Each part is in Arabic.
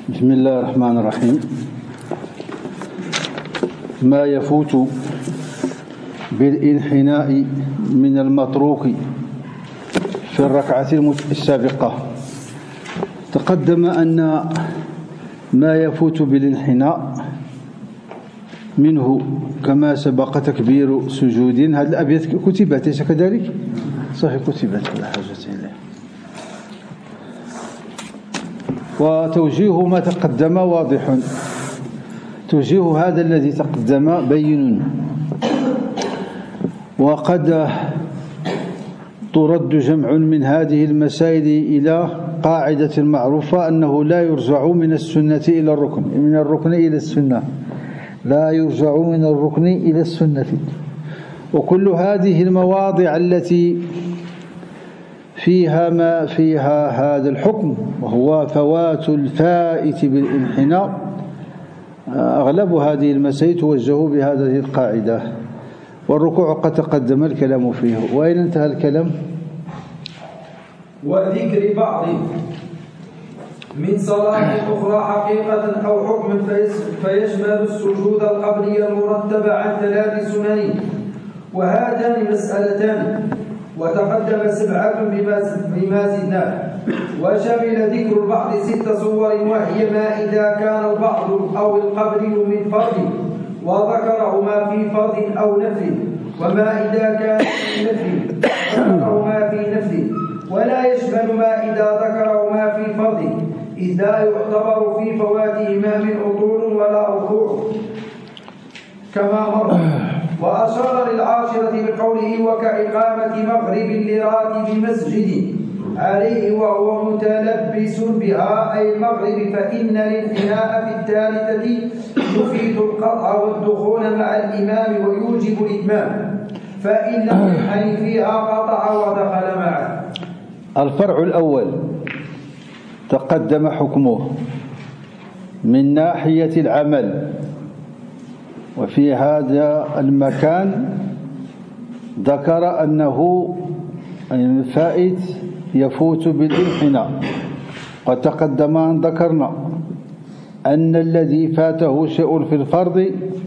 بسم الله الرحمن الرحيم. ما يفوت بالانحناء من المتروك في الركعة السابقة. تقدم أن ما يفوت بالانحناء منه كما سبق تكبير سجود. هذه الأبيات كتبت ليس كذلك؟ صحيح كتبت ولا حاجة إليه. وتوجيه ما تقدم واضح، توجيه هذا الذي تقدم بين. وقد ترد جمع من هذه المسائل إلى قاعدة معروفة أنه لا يرجع من السنة إلى الركن، من الركن إلى السنة، لا يرجع من الركن إلى السنة. وكل هذه المواضع التي فيها ما فيها هذا الحكم وهو فوات الفائت بالانحناء، أغلب هذه المسائل توجه بهذه القاعدة. والركوع قد تقدم الكلام فيه. وأين انتهى الكلام؟ وذكر بعض من صلاة أخرى حقيقة أو حكم فيشمل السجود القبلي المرتب عن 3 سنن، وهاتان مسألتان، وتقدم 7 بما زدناه. وشمل ذكر البعض 6 صور، وهي ما إذا كان البعض أو القبلي من فرض وذكرهما في فرض أو نفل، وما إذا كان في نفل وذكرهما في نفل، ولا يشمل ما إذا ذكرهما في فرض، إذ لا يعتبر في فواتهما من عطول ولا ركوع كما مر. وأشار للعاشرة بقوله وكإقامة مغرب لراتب مسجد عليه وهو متلبس بها أي المغرب، فإن الانحناء في الثالثة يفيد القطع والدخول مع الإمام ويوجب الإتمام، فإن الانحني فيها قطع ودخل معه. الفرع الأول تقدم حكمه من ناحية العمل، وفي هذا المكان ذكر أنه الفائت يفوت بالانحناء. قد تقدم أن ذكرنا أن الذي فاته شيء في الفرض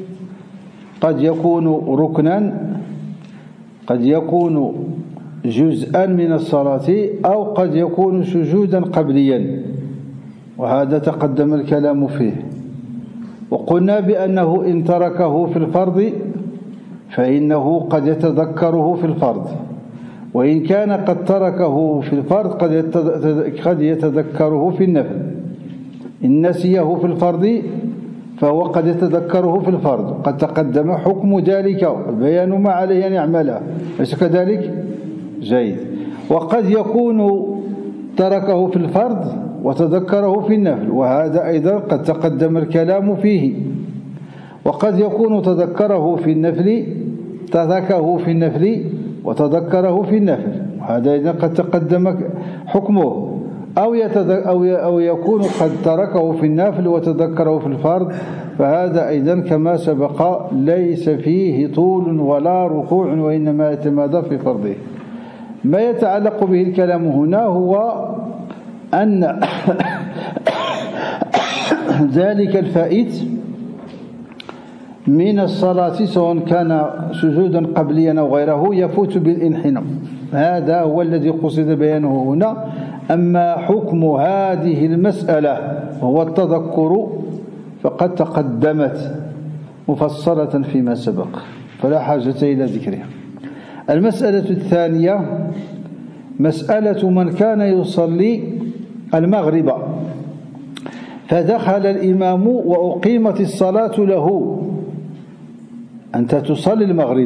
قد يكون ركنا، قد يكون جزءا من الصلاة، أو قد يكون سجودا قبليا، وهذا تقدم الكلام فيه. وقلنا بأنه إن تركه في الفرض فإنه قد يتذكره في الفرض، وإن كان قد تركه في الفرض قد يتذكره في النفل. إن نسيه في الفرض فهو قد يتذكره في الفرض. قد تقدم حكم ذلك، بيان ما عليه أن يعمله، أليس كذلك؟ جيد. وقد يكون تركه في الفرض وتذكره في النفل، وهذا أيضا قد تقدم الكلام فيه. وقد يكون تذكره في النفل، تركه في النفل وتذكره في النفل، وهذا أيضا قد تقدم حكمه. أو يكون قد تركه في النفل وتذكره في الفرض، فهذا أيضا كما سبق ليس فيه طول ولا ركوع، وإنما يتمادى في فرضه. ما يتعلق به الكلام هنا هو أن ذلك الفائت من الصلاة سواء كان سجودا قبليا أو غيره يفوت بالانحناء. هذا هو الذي قصد بيانه هنا. أما حكم هذه المسألة هو التذكر فقد تقدمت مفصلة فيما سبق، فلا حاجة إلى ذكرها. المسألة الثانية مسألة من كان يصلي المغرب فدخل الإمام وأقيمت الصلاة له. أنت تصلي المغرب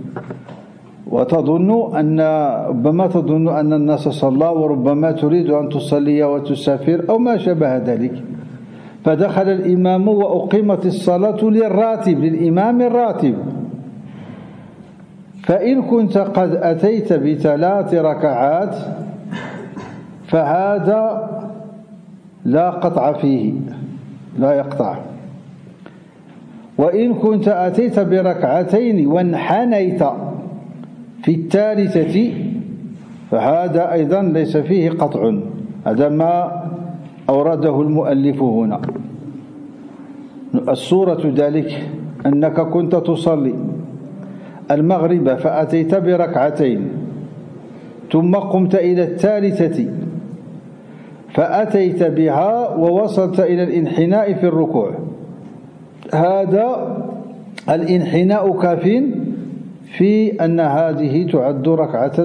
ربما تظن أن الناس صلى، وربما تريد أن تصلي وتسافر أو ما شابه ذلك، فدخل الإمام وأقيمت الصلاة للإمام الراتب. فإن كنت قد أتيت ب3 ركعات فهذا لا قطع فيه، لا يقطع. وإن كنت أتيت ب2 وانحنيت في الثالثة فهذا أيضا ليس فيه قطع. هذا ما أورده المؤلف هنا. الصورة ذلك أنك كنت تصلي المغرب فأتيت بركعتين، ثم قمت إلى الثالثة فأتيت بها ووصلت إلى الانحناء في الركوع. هذا الانحناء كاف في أن هذه تعد ركعة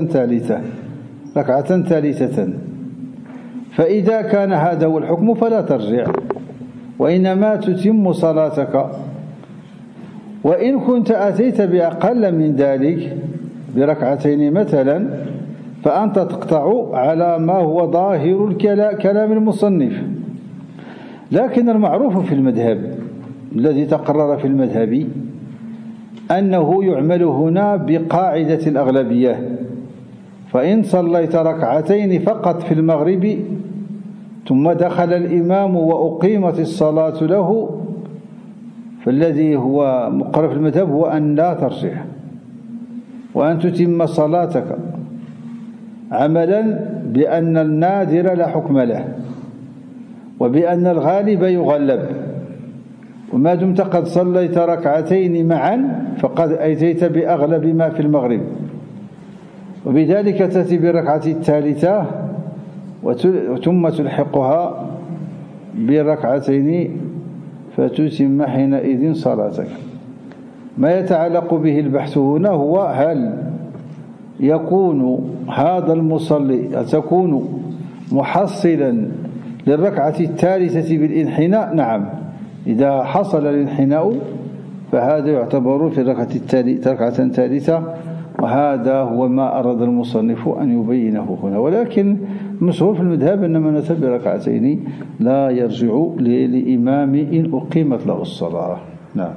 ثالثة. فإذا كان هذا هو الحكم فلا ترجع، وإنما تتم صلاتك. وإن كنت أتيت بأقل من ذلك بركعتين مثلا فأنت تقطع على ما هو ظاهر كلام المصنف. لكن المعروف في المذهب الذي تقرر في المذهب أنه يعمل هنا بقاعدة الأغلبية. فإن صليت ركعتين فقط في المغرب ثم دخل الإمام وأقيمت الصلاة له، فالذي هو مقرر في المذهب هو أن لا ترجع وأن تتم صلاتك، عملا بأن النادر لا حكم له وبأن الغالب يغلب. وما دمت قد صليت ركعتين معا فقد أتيت بأغلب ما في المغرب، وبذلك تأتي بالركعة الثالثة ثم تلحقها بركعتين فتتم حينئذ صلاتك. ما يتعلق به البحث هنا هو هل يكون هذا المصلي تكون محصلا للركعة الثالثة بالانحناء؟ نعم، إذا حصل الانحناء فهذا يعتبر في ركعة ثالثة، وهذا هو ما أراد المصنف أن يبينه هنا. ولكن المشهور في المذهب أن من أتى بركعتين لا يرجع لإمام إن أقيمت له الصلاة. نعم.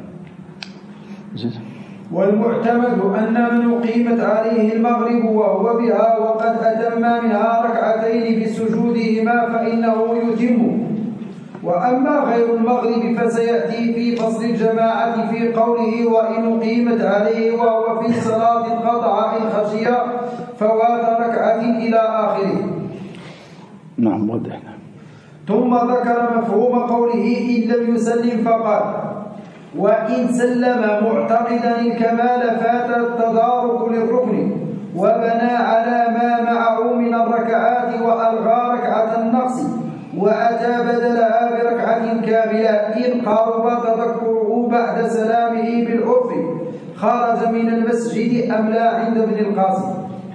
والمعتمد أن من أقيمت عليه المغرب وهو بها وقد أتم منها ركعتين بسجودهما فإنه يتم. وأما غير المغرب فسيأتي في فصل الجماعة في قوله وإن أقيمت عليه وهو في صلاة قطع إن خشي فوات ركعة إلى آخره. نعم وضحنا. ثم ذكر مفهوم قوله إن لم يسلم فقال وإن سلم معتقدا الكمال فات التدارك للركن وبنى على ما معه من الركعات وألغى ركعة النقص وأتى بدلها بركعة كاملة إن قارب تذكره بعد سلامه بالعرف خرج من المسجد أم لا عند ابن القاسم.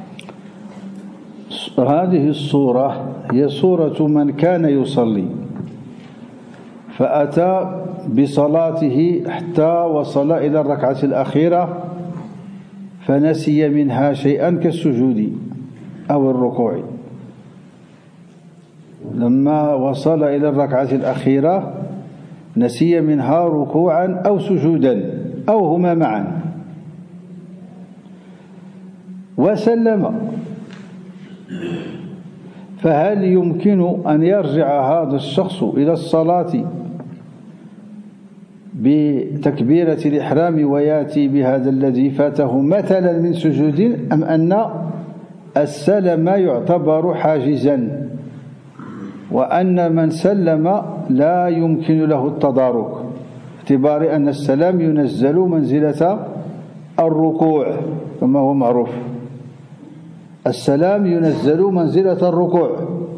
هذه الصورة هي صورة من كان يصلي فأتى بصلاته حتى وصل إلى الركعة الأخيرة فنسي منها شيئا كالسجود أو الركوع. لما وصل إلى الركعة الأخيرة نسي منها ركوعا أو سجودا أو هما معا وسلم، فهل يمكن أن يرجع هذا الشخص إلى الصلاة بتكبيرة الإحرام ويأتي بهذا الذي فاته مثلا من سجود، أم أن السلم يعتبر حاجزا وأن من سلم لا يمكن له التدارك باعتبار أن السلام ينزل منزلة الركوع كما هو معروف؟ السلام ينزل منزلة الركوع،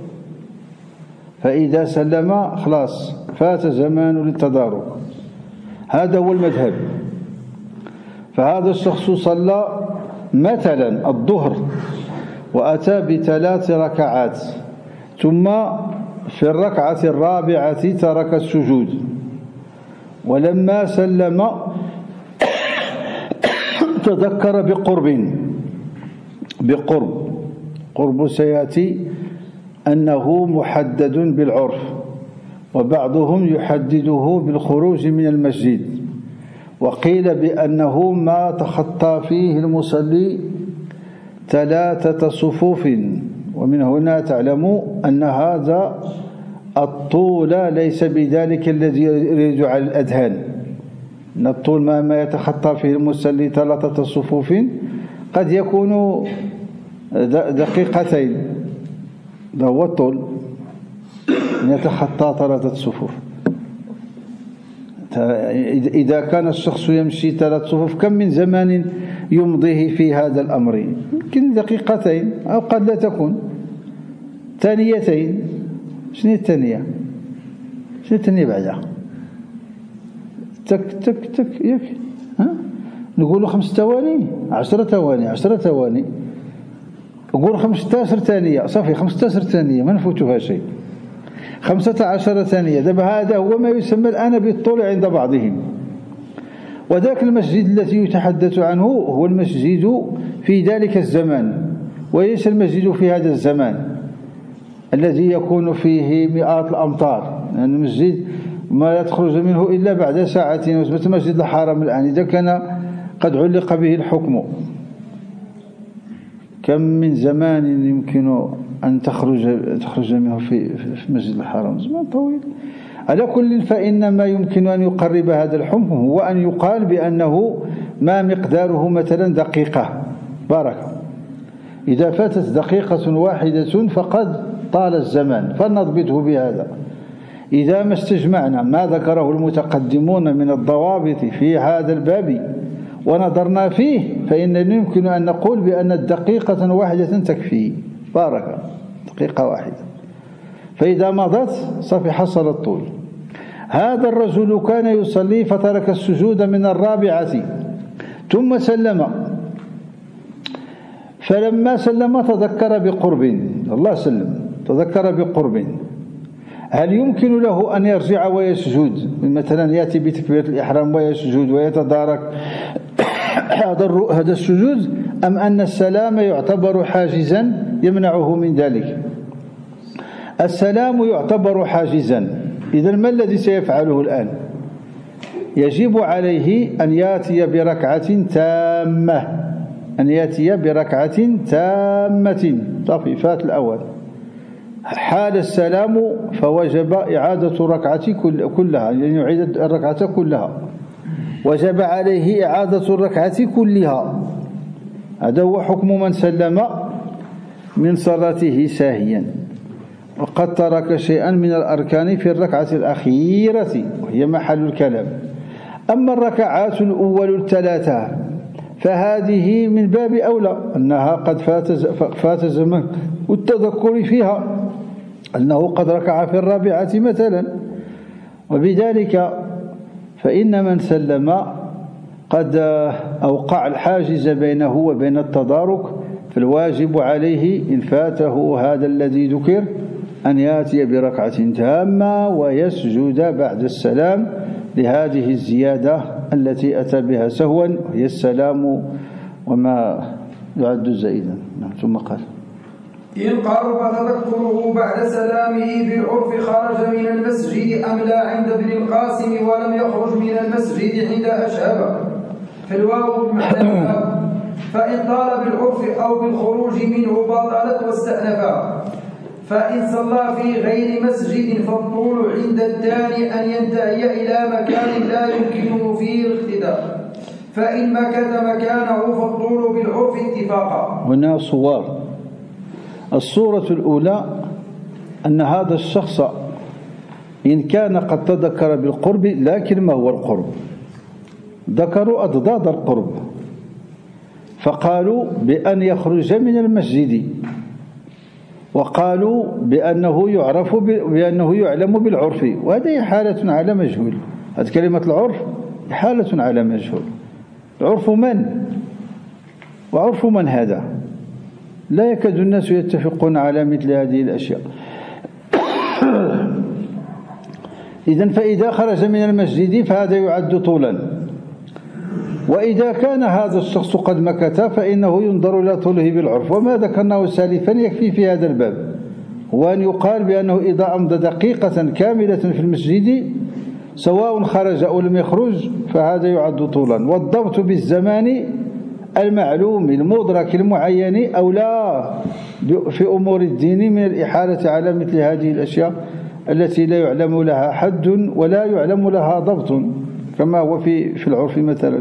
فإذا سلم خلاص فات زمان للتدارك. هذا هو المذهب. فهذا الشخص صلى مثلا الظهر وأتى بثلاث ركعات ثم في الركعة الرابعة ترك السجود، ولما سلم تذكر بقرب سيأتي أنه محدد بالعرف، وبعضهم يحدده بالخروج من المسجد، وقيل بأنه ما تخطى فيه المصلي 3 صفوف. ومن هنا تعلم أن هذا الطول ليس بذلك الذي يريد على الأذهان، أن الطول ما يتخطى فيه المصلي 3 صفوف قد يكون دقيقتين، ده هو الطول. أن يتخطى 3 صفوف. إذا كان الشخص يمشي 3 صفوف كم من زمان يمضيه في هذا الأمر؟ يمكن دقيقتين أو قد لا تكون ثانيتين. شنو الثانية؟ شنو الثانية بعدها؟ تك تك تك ياك نقولوا 5 ثواني 10 ثواني 10 ثواني نقول 15 ثانية صافي 15 ثانية ما نفوتوها شيء 15 ثانية. دابا هذا هو ما يسمى الآن بالطول عند بعضهم. وذاك المسجد الذي يتحدث عنه هو المسجد في ذلك الزمان وليس المسجد في هذا الزمان الذي يكون فيه مئات الأمتار. يعني المسجد ما تخرج منه إلا بعد ساعتين. مثل مسجد الحرم الآن إذا كان قد علق به الحكم كم من زمان يمكن أن تخرج منه في مسجد الحرم؟ زمان طويل. على كل فإن ما يمكن أن يقرب هذا الحكم هو أن يقال بأنه ما مقداره مثلا دقيقة بركة. إذا فاتت دقيقة واحدة فقد طال الزمان فلنضبطه بهذا. إذا ما استجمعنا ما ذكره المتقدمون من الضوابط في هذا الباب ونظرنا فيه فإننا يمكن أن نقول بأن الدقيقة واحدة تكفي بركة. دقيقة واحدة فإذا مضت صافي حصل الطول. هذا الرجل كان يصلي فترك السجود من 4 ثم سلم. فلما سلم تذكر بقرب الله سلم تذكر بقرب. هل يمكن له أن يرجع ويسجد مثلا يأتي بتكبيرة الإحرام ويسجد ويتدارك هذا السجود أم أن السلام يعتبر حاجزا يمنعه من ذلك؟ السلام يعتبر حاجزا. إذن ما الذي سيفعله الآن؟ يجب عليه أن يأتي بركعة تامة تامة صافي فات الأول. حال السلام فوجب إعادة الركعة كلها يعني يعيد الركعة كلها. وجب عليه إعادة الركعة كلها. هذا هو حكم من سلم من صلاته ساهيا وقد ترك شيئا من الأركان في الركعة الأخيرة وهي محل الكلام. أما الركعات الأول 3 فهذه من باب أولى أنها قد فات زمن والتذكر فيها أنه قد ركع في 4 مثلا. وبذلك فإن من سلم قد أوقع الحاجز بينه وبين التدارك فالواجب عليه إن فاته هذا الذي ذكر أن يأتي بركعة تامة ويسجد بعد السلام لهذه الزيادة التي أتى بها سهوا وهي السلام وما يعد زائدا. ثم قال إن قرب تذكره بعد سلامه بالعرف خرج من المسجد أم لا عند ابن القاسم ولم يخرج من المسجد عند أشهب فالواو بمعنى فإن طال بالعرف أو بالخروج منه بطلت واستأنفا. فإن صلى في غير مسجد فالطول عند الثاني أن ينتهي إلى مكان لا يمكنه فيه الاقتداء. فإن مكث مكانه فالطول بالعرف اتفاقا. هنا صور. الصورة الأولى أن هذا الشخص إن كان قد تذكر بالقرب لكن ما هو القرب؟ ذكروا أضداد القرب فقالوا بأن يخرج من المسجد وقالوا بأنه يعلم بالعرف وهذه حالة على مجهول. هذه كلمة العرف حالة على مجهول. العرف من؟ وعرف من هذا؟ لا يكاد الناس يتفقون على مثل هذه الأشياء. إذن فإذا خرج من المسجد فهذا يعد طولا. وإذا كان هذا الشخص قد مكث فإنه ينظر إلى طوله بالعرف. وما ذكرناه سالفا يكفي في هذا الباب هو أن يقال بأنه إذا أمضى دقيقة كاملة في المسجد سواء خرج أو لم يخرج فهذا يعد طولا. والضبط بالزمان المعلوم المدرك المعين أو لا في أمور الدين من الإحالة على مثل هذه الأشياء التي لا يعلم لها حد ولا يعلم لها ضبط كما هو في العرف مثلا.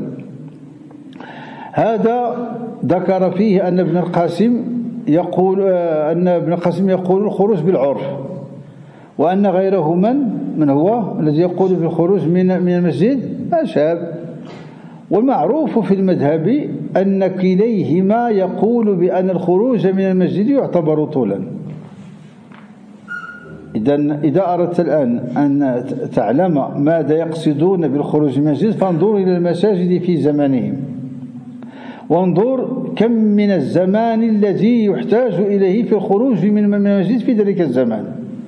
هذا ذكر فيه أن ابن القاسم يقول الخروج بالعرف وأن غيره من هو الذي يقول بالخروج من المسجد؟ شاب. والمعروف في المذهب أن كليهما يقول بأن الخروج من المسجد يعتبر طولا. إذا أردت الآن أن تعلم ماذا يقصدون بالخروج من المسجد فانظر إلى المساجد في زمانهم، وانظر كم من الزمان الذي يحتاج إليه في الخروج من المسجد في ذلك الزمان،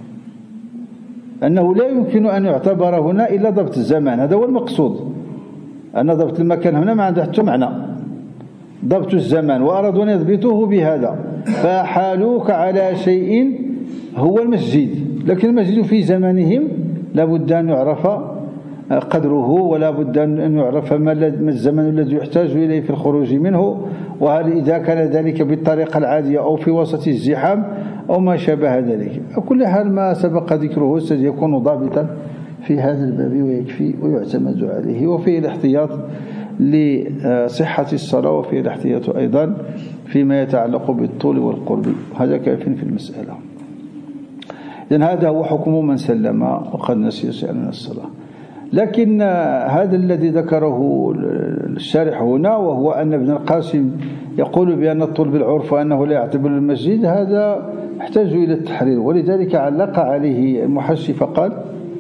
أنه لا يمكن أن يعتبر هنا إلا ضبط الزمان. هذا هو المقصود، أن ضبط المكان هنا ما عنده حتى معنى، ضبط الزمان، وأرادوا أن يضبطوه بهذا فحالوك على شيء هو المسجد. لكن المسجد في زمانهم لا بد أن يعرف قدره، ولا بد أن يعرف ما الزمن الذي يحتاج إليه في الخروج منه، وهل إذا كان ذلك بالطريقة العادية أو في وسط الزحام أو ما شابه ذلك. كل حال ما سبق ذكره سيكون ضابطا في هذا الباب ويكفي ويعتمد عليه، وفيه الاحتياط لصحة الصلاة، وفيه الاحتياط أيضا فيما يتعلق بالطول والقرب. هذا كاف في المسألة. إذن هذا هو حكم من سلم وقد نسي شيئا من الصلاة. لكن هذا الذي ذكره الشارح هنا، وهو أن ابن القاسم يقول بأن الطول بالعرف وأنه لا يعتبر المسجد، هذا يحتاج إلى التحرير، ولذلك علق عليه المحشي فقال: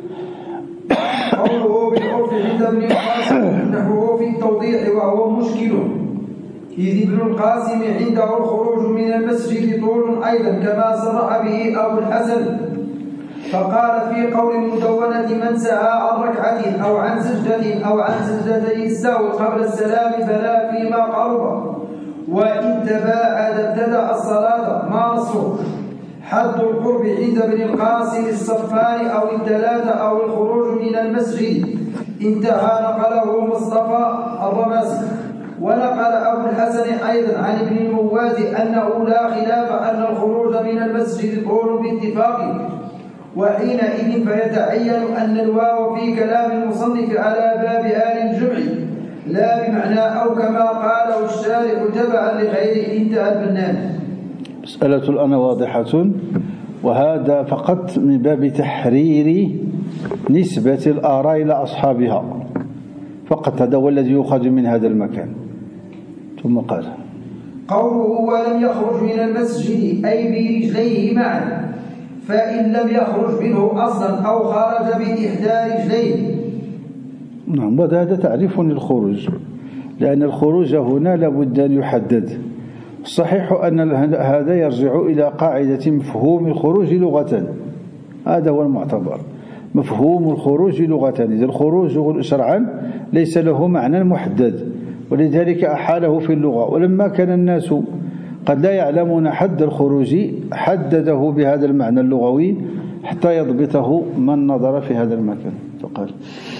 قوله بالعرف عند ابن القاسم نحوه في التوضيح وهو مشكل، إذ ابن القاسم عنده الخروج من المسجد طول أيضا كما صرح به أبو الحسن، فقال في قول المدونة: من سعى عن ركعة أو عن سجدة أو عن سجدتي السهو قبل السلام فلا فيما قرب، وإن تباعد ابتدأ الصلاة. ما نصه؟ حد القرب عند ابن القاسم الصفان أو الثلاثة أو الخروج من المسجد. انتهى. نقله مصطفى الرمزي. ونقل أبو الحسن أيضا عن ابن الموازي أنه لا خلاف أن الخروج من المسجد طول باتفاق، وحينئذ فيتعين أن الواو في كلام المصنف على باب آل الجمع لا بمعنى أو كما قاله الشارع تبعا لغيره. انتهى البرنامج. مسألة الآن واضحة، وهذا فقط من باب تحرير نسبة الآراء إلى أصحابها فقط، هذا هو الذي يؤخذ من هذا المكان. ثم قال: قوله ولم يخرج من المسجد أي برجليه معا، فإن لم يخرج منه أصلا أو خرج بإحدى رجليه. نعم، هذا تعريف للخروج، لأن الخروج هنا لابد أن يحدد. الصحيح أن هذا يرجع إلى قاعدة مفهوم الخروج لغة، هذا هو المعتبر، مفهوم الخروج لغة. إذا الخروج شرعا ليس له معنى محدد، ولذلك أحاله في اللغة. ولما كان الناس قد لا يعلمون حد الخروج حدده بهذا المعنى اللغوي حتى يضبطه من نظر في هذا المكان. فقال: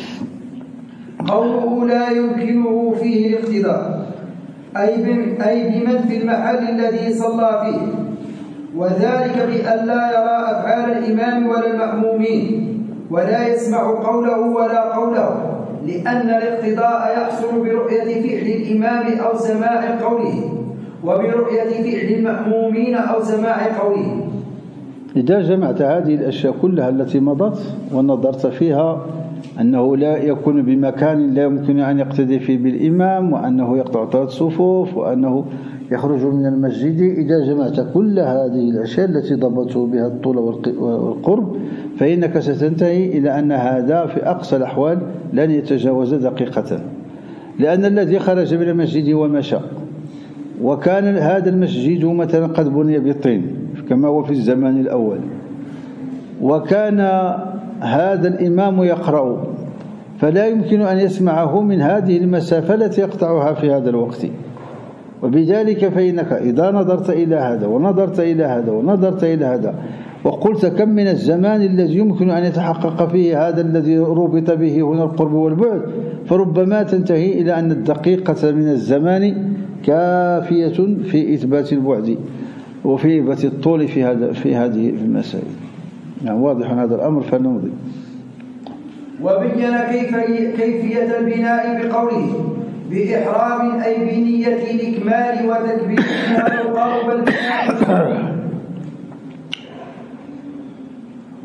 قوله لا يمكنه فيه الاقتداء أي بمن في المحل الذي صلى فيه، وذلك بأن لا يرى أفعال الإمام ولا المأمومين ولا يسمع قوله ولا قوله، لأن الاقتداء يحصل برؤية فعل الإمام أو سماع قوله، وبرؤية فعل المأمومين أو سماع قوله. إذا جمعت هذه الأشياء كلها التي مضت ونظرت فيها أنه لا يكون بمكان لا يمكن أن يقتدي فيه بالإمام، وأنه يقطع 3 صفوف، وأنه يخرج من المسجد، إذا جمعت كل هذه الأشياء التي ضبطوا بها الطول والقرب فإنك ستنتهي إلى أن هذا في أقصى الأحوال لن يتجاوز دقيقة. لأن الذي خرج من المسجد ومشى، وكان هذا المسجد مثلا قد بني بالطين كما هو في الزمان الأول، وكان هذا الإمام يقرأ، فلا يمكن أن يسمعه من هذه المسافة التي يقطعها في هذا الوقت. وبذلك فإنك إذا نظرت إلى هذا ونظرت إلى هذا ونظرت إلى هذا وقلت كم من الزمان الذي يمكن أن يتحقق فيه هذا الذي ربط به هنا القرب والبعد، فربما تنتهي إلى أن الدقيقة من الزمان كافية في إثبات البعد وفي إثبات الطول في هذه المسائل. يعني واضح هذا الأمر، فنمضي. وبين كيفية البناء بقوله بإحرام أي بنية الإكمال وتكبير القرب البناء،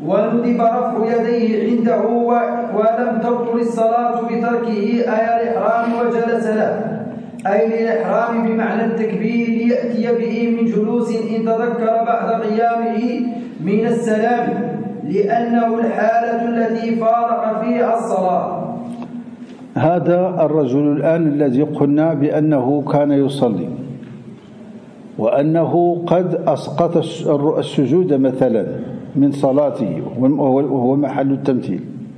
وندب رفع يديه عنده ولم تبطل الصلاة بتركه أي الإحرام وجلس له، أي للإحرام بمعنى التكبير ليأتي به من جلوس إن تذكر بعد قيامه من السلام، لأنه الحالة التي فارق فيها الصلاة. هذا الرجل الآن الذي قلنا بأنه كان يصلي وأنه قد أسقط السجود مثلا من صلاته وهو محل التمثيل،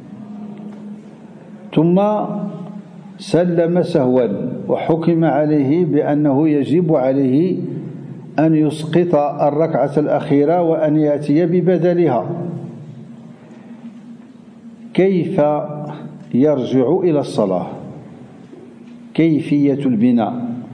ثم سلم سهوا وحكم عليه بأنه يجب عليه أن يسقط الركعة الأخيرة وأن يأتي ببدلها. كيف يرجع إلى الصلاة؟ كيفية البناء؟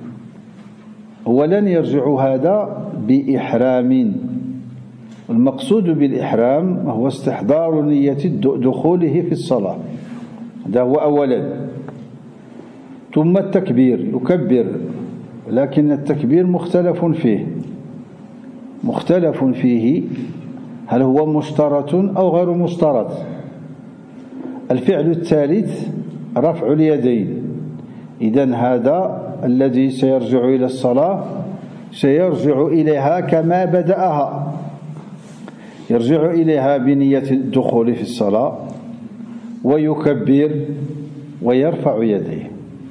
ولن يرجع هذا بإحرام. المقصود بالإحرام هو استحضار نية دخوله في الصلاة، هذا هو أولا. ثم التكبير، يكبر، لكن التكبير مختلف فيه هل هو مشترط أو غير مشترط. الفعل الثالث رفع اليدين، إذن هذا الذي سيرجع إلى الصلاة سيرجع إليها كما بدأها، يرجع إليها بنية الدخول في الصلاة ويكبر ويرفع يديه.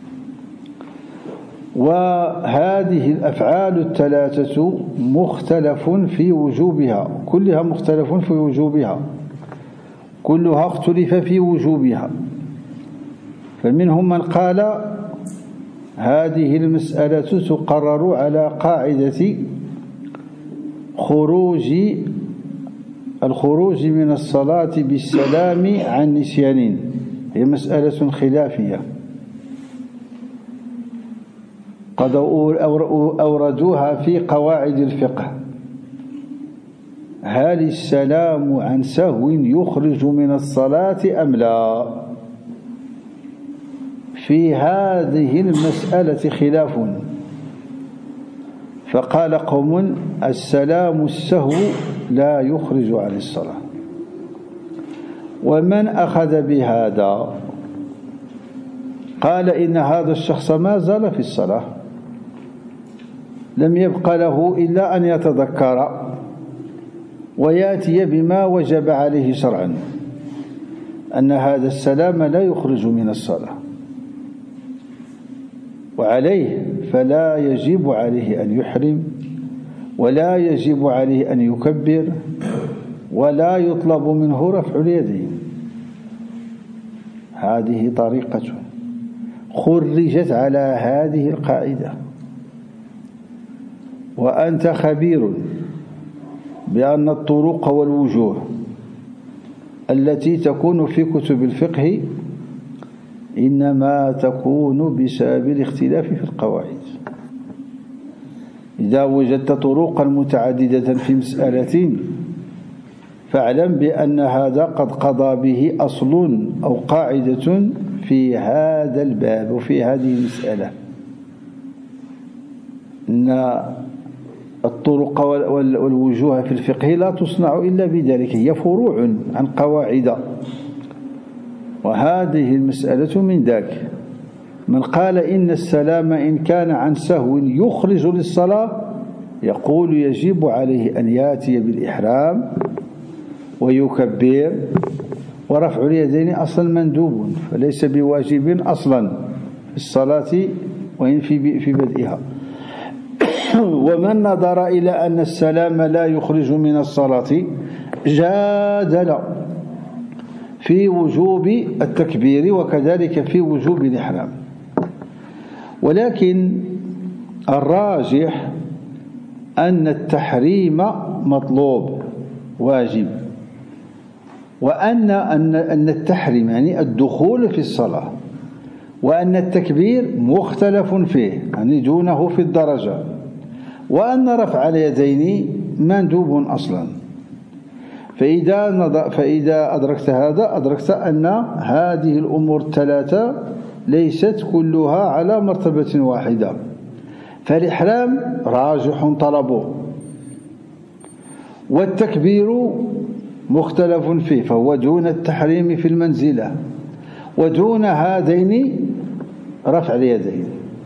وهذه الأفعال الثلاثة مختلف في وجوبها، كلها مختلف في وجوبها، كلها اختلف في وجوبها. فمنهم من قال هذه المسألة تقرر على قاعدة الخروج من الصلاة بالسلام عن نسيان، هي مسألة خلافية قد أوردوها في قواعد الفقه. هل السلام عن سهو يخرج من الصلاة أم لا؟ في هذه المسألة خلاف، فقال قوم السلام السهو لا يخرج عن الصلاة. ومن أخذ بهذا قال إن هذا الشخص ما زال في الصلاة، لم يبق له إلا أن يتذكر ويأتي بما وجب عليه شرعا، أن هذا السلام لا يخرج من الصلاة، وعليه فلا يجب عليه أن يحرم ولا يجب عليه أن يكبر ولا يطلب منه رفع اليدين. هذه طريقة خرجت على هذه القاعدة، وأنت خبير بأن الطرق والوجوه التي تكون في كتب الفقه إنما تكون بسبب الاختلاف في القواعد. إذا وجدت طرقا متعددة في مسألة فاعلم بأن هذا قد قضى به أصل أو قاعدة في هذا الباب وفي هذه المسألة، أن الطرق والوجوه في الفقه لا تصنع إلا بذلك، هي فروع عن قواعد، وهذه المسألة من ذاك. من قال إن السلام إن كان عن سهو يخرج للصلاة يقول يجب عليه أن يأتي بالإحرام ويكبر، ورفع اليدين أصلا مندوب فليس بواجب أصلا في الصلاة وإن في بدئها. ومن نظر إلى أن السلام لا يخرج من الصلاة جادل في وجوب التكبير وكذلك في وجوب الإحرام، ولكن الراجح أن التحريم مطلوب واجب، وأن التحريم يعني الدخول في الصلاة، وأن التكبير مختلف فيه يعني دونه في الدرجة، وأن رفع اليدين مندوب أصلا. فإذا أدركت هذا أدركت أن هذه الأمور الثلاثة ليست كلها على مرتبة واحدة، فالإحرام راجح طلبه، والتكبير مختلف فيه فهو دون التحريم في المنزلة، ودون هذين رفع اليدين،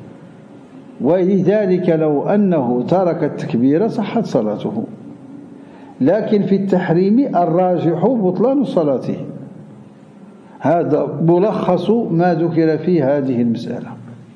ولذلك لو أنه ترك التكبير صحت صلاته، لكن في التحريم الراجح بطلان صلاته. هذا ملخص ما ذكر في هذه المسألة.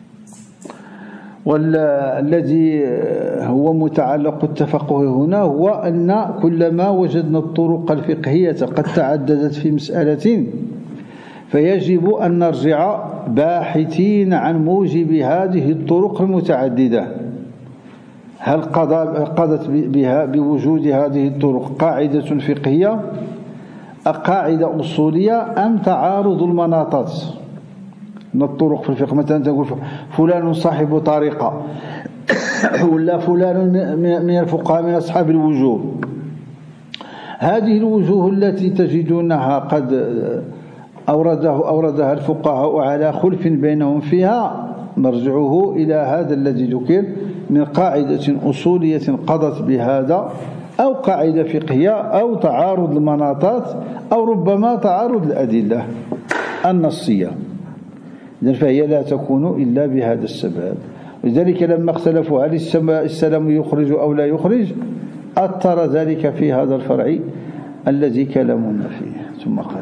والذي هو متعلق التفقه هنا هو أن كلما وجدنا الطرق الفقهية قد تعددت في مسألة فيجب أن نرجع باحثين عن موجب هذه الطرق المتعددة. هل قضت بها بوجود هذه الطرق قاعدة فقهية قاعدة أصولية أم تعارض المناطات من الطرق في الفقه؟ مثلا تقول فلان صاحب طريقة ولا فلان من الفقهاء من أصحاب الوجوه. هذه الوجوه التي تجدونها قد أوردها الفقهاء على خلف بينهم فيها مرجعه إلى هذا الذي ذكر من قاعدة أصولية قضت بهذا، أو قاعدة فقهية، أو تعارض المناطات، أو ربما تعارض الأدلة النصية. إذن فهي لا تكون إلا بهذا السبب. ولذلك لما اختلفوا هل السلام يخرج أو لا يخرج أثر ذلك في هذا الفرع الذي كلامنا فيه. ثم قال: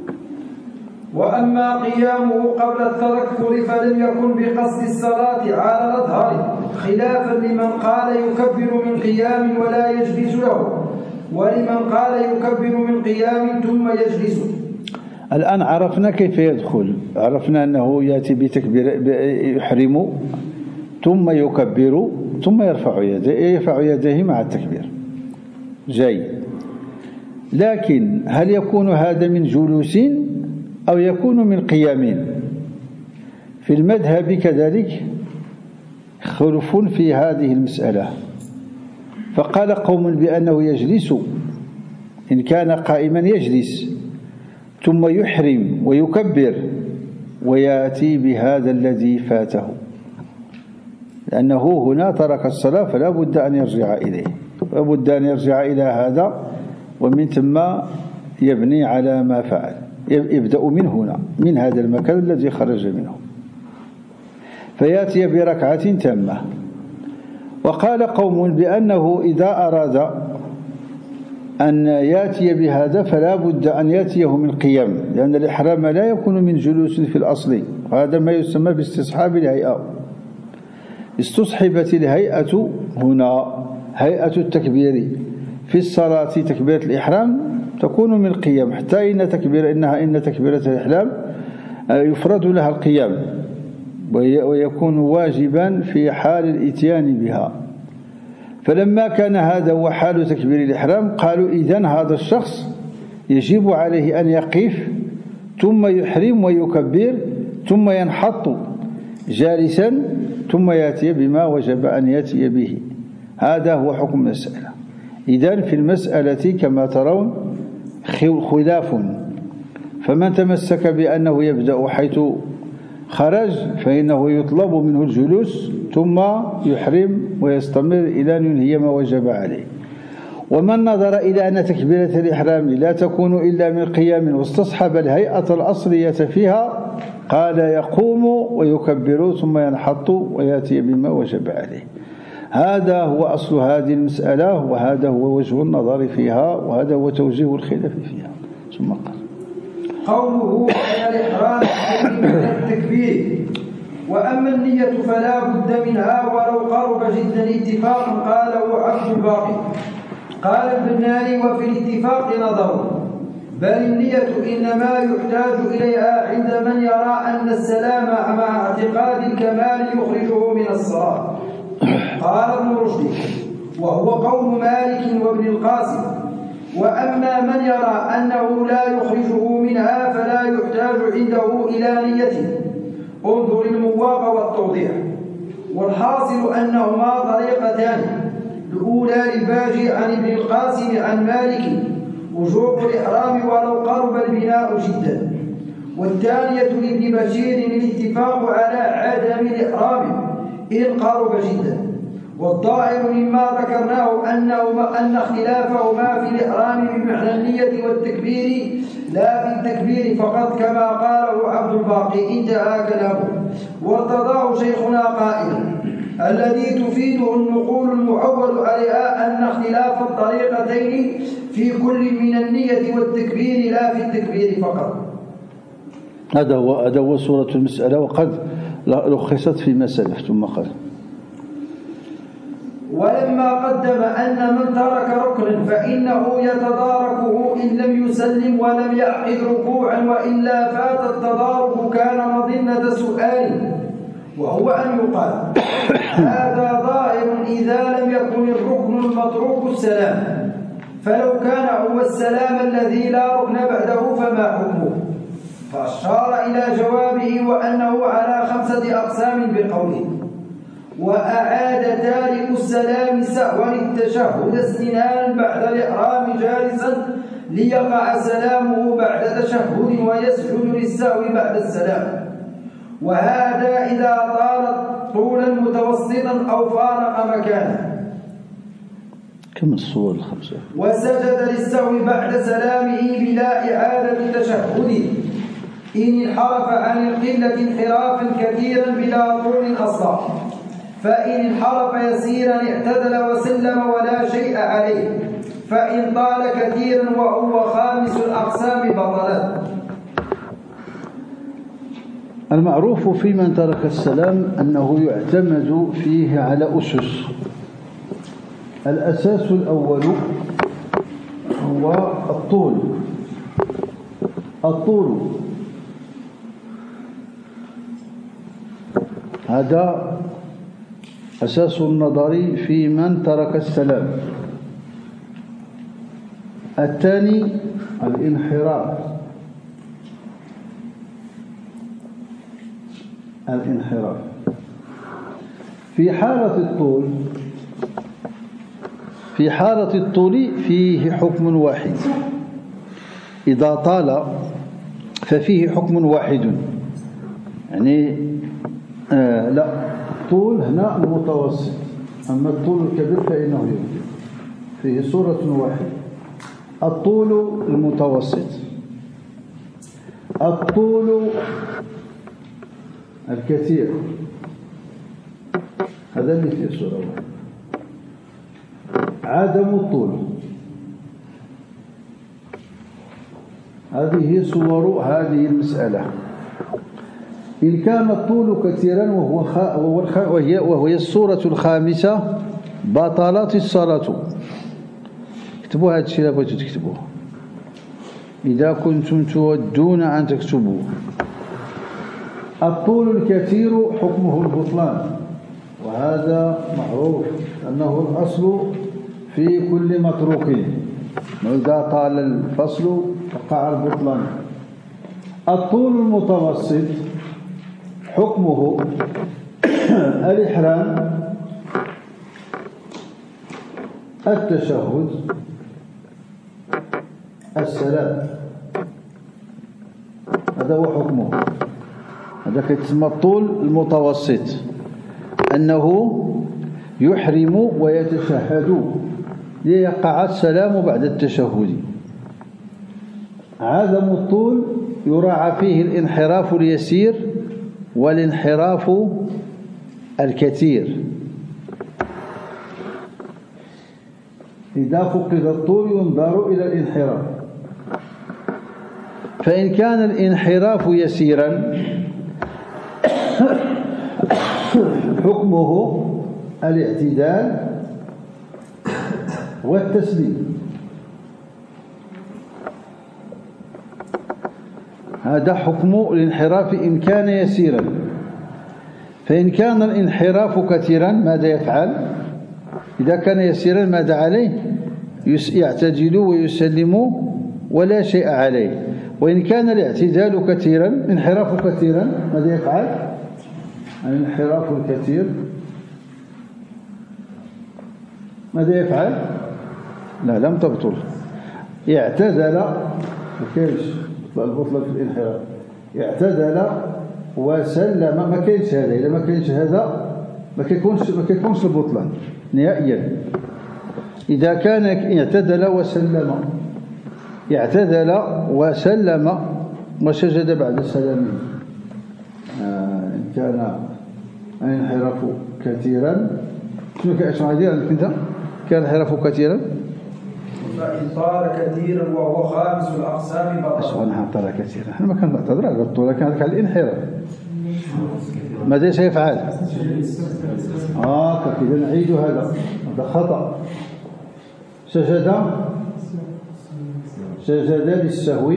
وأما قيامه قبل التذكر فلم يكن بقصد الصلاة على الأظهر، خلافا لمن قال يكبر من قيام ولا يجلس له، ولمن قال يكبر من قيام ثم يجلس. الآن عرفنا كيف يدخل، عرفنا أنه يأتي بتكبير يحرم ثم يكبر ثم يرفع يديه مع التكبير. جيد. لكن هل يكون هذا من جلوس أو يكون من قيام؟ في المذهب كذلك خلف في هذه المسألة، فقال قوم بأنه يجلس، إن كان قائما يجلس ثم يحرم ويكبر ويأتي بهذا الذي فاته، لأنه هنا ترك الصلاة فلا بد أن يرجع إليه، لا بد أن يرجع إلى هذا، ومن ثم يبني على ما فعل، يبدأ من هنا، من هذا المكان الذي خرج منه، فيأتي بركعة تامة. وقال قوم بأنه إذا أراد أن يأتي بهذا فلا بد أن يأتيه من قيام، لأن الإحرام لا يكون من جلوس في الأصل، وهذا ما يسمى باستصحاب الهيئة. استصحبت الهيئة هنا، هيئة التكبير في الصلاة، تكبيرة الإحرام تكون من القيام، حتى إن تكبيرة الإحرام يفرد لها القيام ويكون واجبا في حال الإتيان بها. فلما كان هذا هو حال تكبير الإحرام قالوا إذن هذا الشخص يجب عليه أن يقف ثم يحرم ويكبر ثم ينحط جالسا ثم يأتي بما وجب أن يأتي به. هذا هو حكم المسألة. إذن في المسألة كما ترون خلاف، فمن تمسك بأنه يبدأ حيث خرج فإنه يطلب منه الجلوس ثم يحرم ويستمر إلى أن ينهي ما وجب عليه. ومن نظر إلى أن تكبيرة الإحرام لا تكون إلا من قيام واستصحب الهيئة الأصلية فيها قال يقوم ويكبر ثم ينحط ويأتي بما وجب عليه. هذا هو أصل هذه المسألة، وهذا هو وجه النظر فيها، وهذا هو توجيه الخلاف فيها. ثم قال: قوله أن الإحرام من التكبير، وأما النية فلا بد منها ولو قرب جدا اتفاقا قاله عبد الباقي. قال البناني: وفي الاتفاق نظر، بل النية إنما يحتاج إليها عند من يرى أن السلام مع اعتقاد الكمال يخرجه من الصلاة. قال ابن رشد وهو قول مالك وابن القاسم: وأما من يرى أنه لا يخرجه منها فلا يحتاج عنده إلى نيته. انظر المواقع والتوضيح. والحاصل أنهما طريقتان: الأولى للباجي عن ابن القاسم عن مالك وجوب الإحرام ولو قرب البناء جدا، والثانية لابن بشير الاتفاق على عدم الإحرام إن قرب جدا. والظاهر مما ذكرناه أن اختلافهما في الإحرام بمعنى النية والتكبير لا في التكبير فقط كما قاله عبد الباقي. انتهى كلامه. وارتضاه شيخنا قائلا: الذي تفيده النقول المعول عليها أن اختلاف الطريقتين في كل من النية والتكبير لا في التكبير فقط. هذا هو صورة المسألة، وقد لخصت فيما سلف. ثم قال: ولما قدم أن من ترك ركنا فإنه يتداركه إن لم يسلم ولم يعقد ركوعا، وإلا فات التدارك كان مظنة سؤال، وهو أن يقال: هذا ظاهر إذا لم يكن الركن المتروك السلام، فلو كان هو السلام الذي لا ركن بعده فما حكمه؟ فأشار إلى جوابه وأنه على 5 أقسام بقوله: وأعاد تارك السلام سهوا التشهد استنانا بعد الإحرام جالسا ليقع سلامه بعد تشهد ويسجد للسهو بعد السلام، وهذا إذا طالت طولا متوسطا أو فارق مكانه. كم الصور ال5؟ وسجد للسهو بعد سلامه بلا إعادة تشهد إن انحرف عن القلة انحرافا كثيرا بلا طول أصلا، فإن انحرف يسيرا اعتدل وسلم ولا شيء عليه، فإن طال كثيرا وهو 5 الأقسام بطلت. المعروف في من ترك السلام أنه يعتمد فيه على أسس. الأساس الأول هو الطول. هذا أساس النظر في من ترك السلام. الثاني الانحراف. في حالة الطول فيه حكم واحد. إذا طال ففيه حكم واحد، يعني لا، طول هنا المتوسط، أما الطول الكبير فإنه يوجد فيه صورة واحدة. الطول المتوسط، الطول الكثير، هذا اللي فيه صورة واحدة. عدم الطول، هذه صور هذه المسألة. إن كان الطول كثيرا وهي الصورة الخامسة بطلت الصلاة. اكتبوا هذا الشيء لابد تكتبوه إذا كنتم تودون أن تكتبوه. الطول الكثير حكمه البطلان، وهذا معروف أنه الأصل في كل متروك، وإذا طال الفصل وقع البطلان. الطول المتوسط حكمه الإحرام، التشهد، السلام، هذا هو حكمه. هذا كيتسمى الطول المتوسط، أنه يحرم ويتشهد ليقع السلام بعد التشهد. عدم الطول يراعى فيه الانحراف اليسير والانحراف الكثير. إذا فقد الطول ينظر إلى الانحراف، فإن كان الانحراف يسيرا حكمه الاعتدال والتسليم. هذا حكم الانحراف إن كان يسيرا. فإن كان الانحراف كثيرا ماذا يفعل؟ إذا كان يسيرا ماذا عليه؟ يعتدل ويسلم ولا شيء عليه. وإن كان الاعتدال كثيرا، انحراف كثيرا، ماذا يفعل؟ الانحراف الكثير ماذا يفعل؟ لا، لم تبطل. اعتدل، ما كاينش البطلة في الانحراف. اعتدل وسلم، ما كاينش هذا. إذا ما كاينش هذا ما كيكونش البطلان نهائيا. إذا كان اعتدل وسلم وسجد بعد سلامه، إن كان ينحرف كثيرا، شنو غادي عندك أنت؟ كان ينحرف كثيرا، فإن طال كثيرا وهو خامس الأقسام بطل. أشغل طال كثيرا، أنا ما كنعتذر على الطول، كان على الانحراف. ماذا سيفعل؟ كذا نعيد هذا خطأ. سجد للسهو،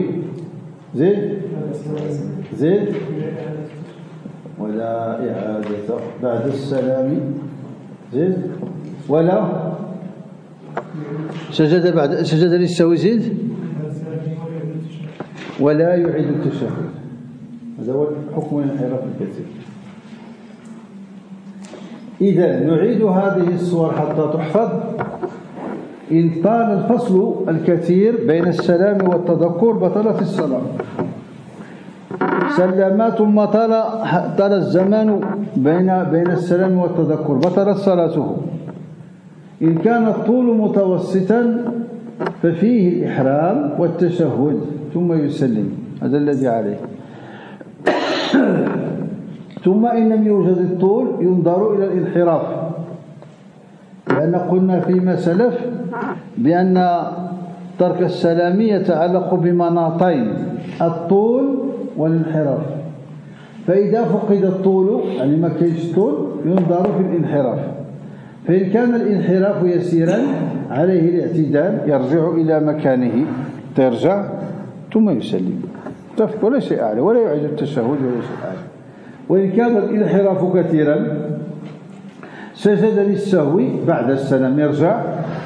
زيد ولا إعادة بعد السلام، زيد ولا سجد للسهو، زيد ولا يعيد التشهد. هذا هو حكم الانحراف الكثير. إذا نعيد هذه الصور حتى تحفظ. إن طال الفصل الكثير بين السلام والتذكر بطلت الصلاة. سلم ثم طال الزمان بين السلام والتذكر بطلت صلاته. إن كان الطول متوسطا ففيه الإحرام والتشهد ثم يسلم، هذا الذي عليه. ثم إن لم يوجد الطول ينظر إلى الانحراف، لأن قلنا فيما سلف بأن ترك السلام يتعلق بمناطين: الطول والانحراف. فإذا فقد الطول، يعني ما كاينش طول، ينظر في الانحراف. فإن كان الانحراف يسيرا عليه الاعتدال، يرجع إلى مكانه، ترجع ثم يسلم، ولا شيء أعلى، ولا يعيد التشهد ولا شيء أعلى. وإن كان الانحراف كثيرا سجد للسهو بعد السلام، يرجع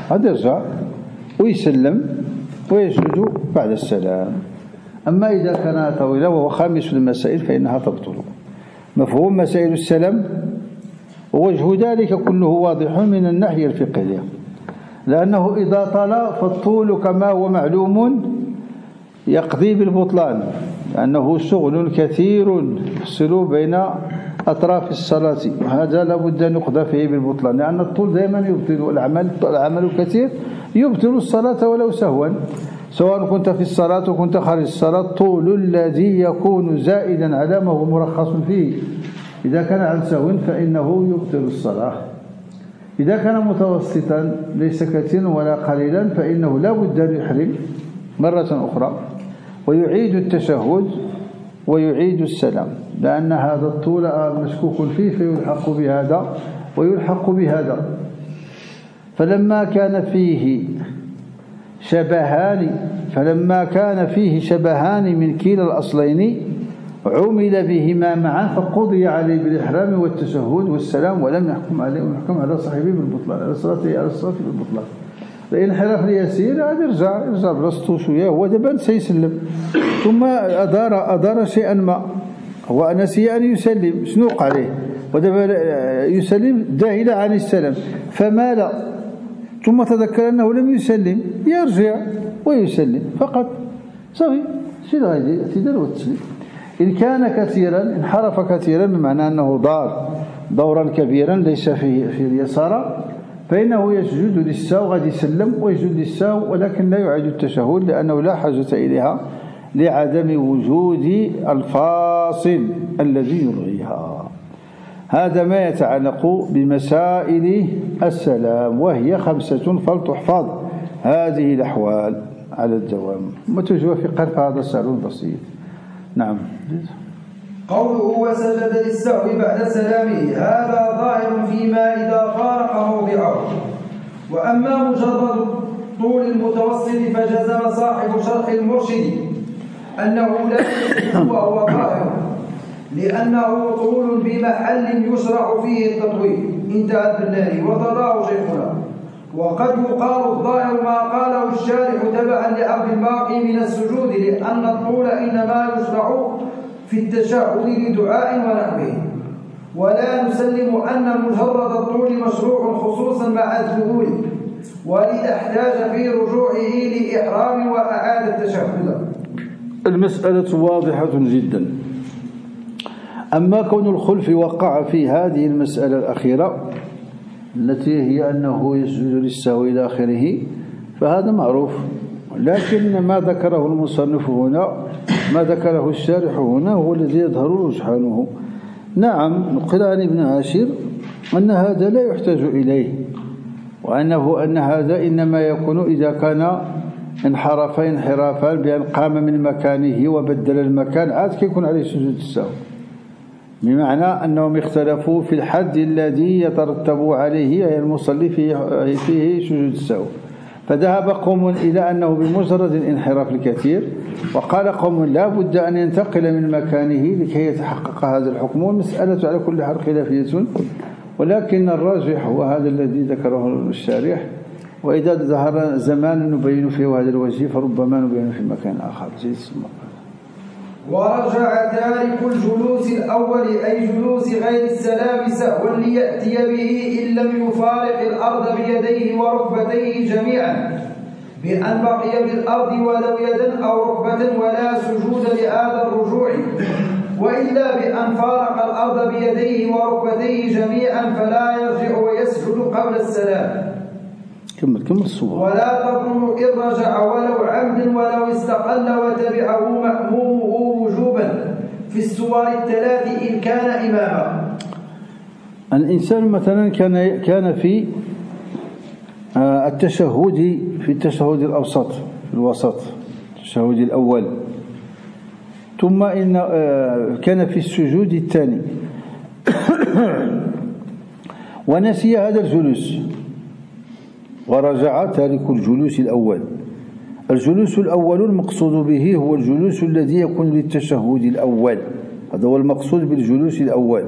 ويسلم ويسجد بعد السلام. أما إذا كان طويلا وهو خامس المسائل فإنها تبطل. مفهوم مسائل السلام؟ ووجه ذلك كله واضح من الناحية الفقهية، لأنه إذا طال فالطول كما هو معلوم يقضي بالبطلان، لأنه شغل كثير يفصل بين أطراف الصلاة، وهذا لابد أن يقضى فيه بالبطلان، لأن الطول دائما يبطل العمل الكثير يبطل الصلاة ولو سهوا، سواء كنت في الصلاة وكنت خارج الصلاة. الطول الذي يكون زائدا على ما هو مرخص فيه إذا كان عن سهو فإنه يبطل الصلاة. إذا كان متوسطا ليس كثيرا ولا قليلا فإنه لا بد أن يحرم مرة أخرى ويعيد التشهد ويعيد السلام، لأن هذا الطول مشكوك فيه فيلحق بهذا ويلحق بهذا. فلما كان فيه شبهان من كلا الأصلين عمل بهما معا فقضي عليه بالإحرام والتشهد والسلام، ولم يحكم على صاحبه بالبطلان، على الصلاة بالبطلان. الانحراف اليسير هذا يرجع براسته شويه، هو دابا سيسلم، ثم أدار شيئا ما، هو نسي أن يسلم، شنو وقع عليه؟ ودابا يسلم ذاهل عن السلام فمال، ثم تذكر أنه لم يسلم، يرجع ويسلم فقط، صافي. شي غادي الاعتدال والتسليم. إن كان كثيرا انحرف كثيرا بمعنى أنه دورا كبيرا ليس في اليسار، فإنه يسجد للسهو، غادي يسلم ويسجد للسهو، ولكن لا يعيد التشهد لأنه لا حاجة إليها لعدم وجود الفاصل الذي يلغيها. هذا ما يتعلق بمسائل السلام، وهي 5 فلتحفظ هذه الأحوال على الدوام. متوجه في قرب هذا السؤال بسيط. نعم. قوله وسجد للسهو بعد سلامه، هذا ظاهر فيما إذا فارق موضعه. وأما مجرد طول المتوسط فجزم صاحب شرح المرشد أنه لا يجوز وهو ظاهر، لأنه طول بمحل يشرع فيه التطويل. انتهى البناني وتراه شيخنا. وقد يقال الظاهر ما قاله الشارح تبعا لأمر الباقي من السجود، لأن الطول إنما يشرع في التشهد لدعاء ونحوه. ولا نسلم أن مجرد الطول مشروع خصوصا مع الذهول، ولذا احتاج في رجوعه لإحرام وأعاد التشهد. المسألة واضحة جدا. أما كون الخلف وقع في هذه المسألة الأخيرة التي هي أنه يسجد للسهو إلى آخره فهذا معروف، لكن ما ذكره المصنف هنا، ما ذكره الشارح هنا هو الذي يظهر رجحانه. نعم، نقل عن ابن عاشر أن هذا لا يحتاج إليه، وأن هذا إنما يكون إذا كان انحرف انحرافا بأن قام من مكانه وبدل المكان عاد كيكون عليه سجود السهو، بمعنى أنهم اختلفوا في الحد الذي يترتب عليه المصلي فيه سجود السهو. فذهب قوم إلى أنه بمجرد الانحراف الكثير، وقال قوم لا بد أن ينتقل من مكانه لكي يتحقق هذا الحكم. والمسألة على كل حال خلافية، ولكن الراجح هو هذا الذي ذكره الشارح، وإذا ظهر زمان نبين فيه هذا الوجه فربما نبين في مكان آخر. ورجع تارك الجلوس الأول أي جلوس غير السلام سهوا ليأتي به إن لم يفارق الأرض بيديه وركبتيه جميعا، بأن بقي بالأرض ولو يدا أو ركبة ولا سجود لهذا الرجوع، وإلا بأن فارق الأرض بيديه وركبتيه جميعا فلا يرجع ويسجد قبل السلام. كمل الصور. ولا تكون إن رجع ولو عمد ولو استقل وتبعه مأمومه وجوبا في السور الثلاث إن كان إماما. الإنسان مثلا كان في التشهد الأوسط، في الوسط، التشهد الأول، ثم إن كان في السجود الثاني ونسي هذا الجلوس ورجع تارك الجلوس الأول. الجلوس الأول المقصود به هو الجلوس الذي يكون للتشهد الأول، هذا هو المقصود بالجلوس الأول.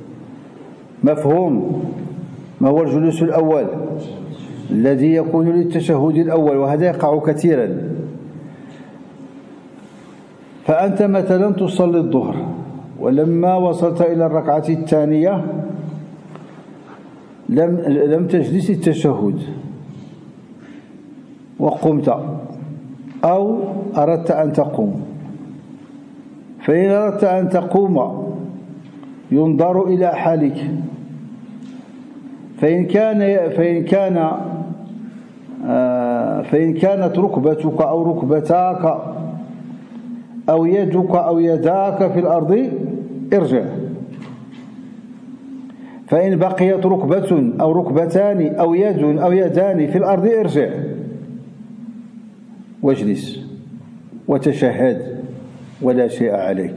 مفهوم؟ ما هو الجلوس الأول؟ الذي يكون للتشهد الأول، وهذا يقع كثيرا. فأنت مثلا تصلي الظهر، ولما وصلت إلى الركعة الثانية لم تجلس التشهد وقمت، أو أردت أن تقوم. فإن أردت أن تقوم ينظر إلى حالك، فإن كانت ركبتك أو ركبتاك أو يدك أو يداك في الأرض ارجع، فإن بقيت ركبة أو ركبتان أو يد أو يدان في الأرض ارجع واجلس وتشهد ولا شيء عليك.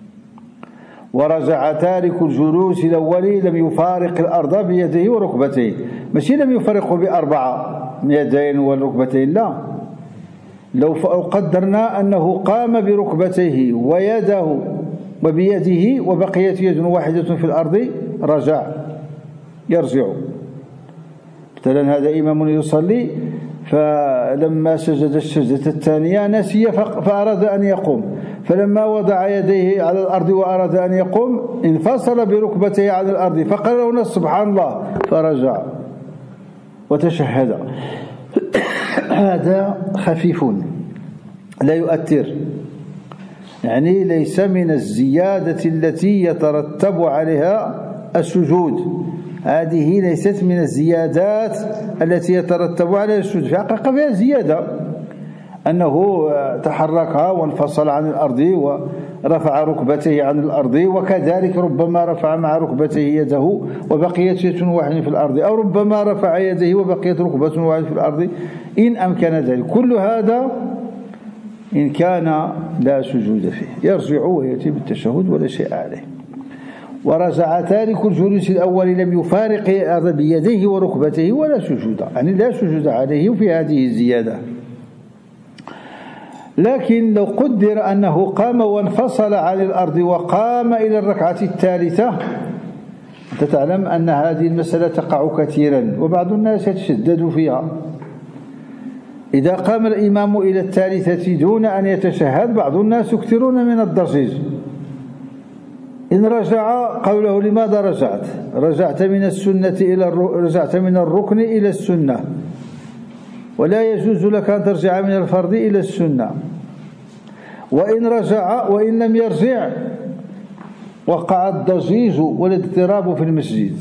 ورجع تارك الجلوس الأول لم يفارق الأرض بيديه وركبتيه، ماشي لم يفارقه بأربعة يدين والركبتين، لا، لو قدرنا أنه قام بركبتيه ويده وبيده وبقيت يد واحدة في الأرض يرجع. مثلا هذا إمام يصلي فلما سجد السجدة الثانية نسي فأراد أن يقوم، فلما وضع يديه على الأرض وأراد أن يقوم انفصل بركبته عن الأرض فقال له سبحان الله فرجع وتشهد. هذا خفيف لا يؤثر، يعني ليس من الزيادة التي يترتب عليها السجود، هذه ليست من الزيادات التي يترتب عليها السجود. في حقيقة فيها زيادة، أنه تحرك وانفصل عن الأرض ورفع ركبته عن الأرض، وكذلك ربما رفع مع ركبته يده وبقيت يد واحدة في الأرض، أو ربما رفع يده وبقيت ركبة واحدة في الأرض إن أمكن ذلك. كل هذا إن كان لا سجود فيه يرجع ويأتي بالتشهد ولا شيء عليه. ورجع تارك الجلوس الأول لم يفارق الأرض بيديه وركبته ولا سجود، يعني لا سجود عليه في هذه الزيادة. لكن لو قدر أنه قام وانفصل عن الأرض وقام إلى الركعة الثالثة، أنت تعلم أن هذه المسألة تقع كثيرا وبعض الناس يتشدد فيها. إذا قام الإمام إلى الثالثة دون أن يتشهد بعض الناس يكثرون من الضجيج. إن رجع قوله لماذا رجعت؟ رجعت من السنة رجعت من الركن إلى السنة، ولا يجوز لك أن ترجع من الفرض إلى السنة. وإن رجع وإن لم يرجع وقع الضجيج والاضطراب في المسجد.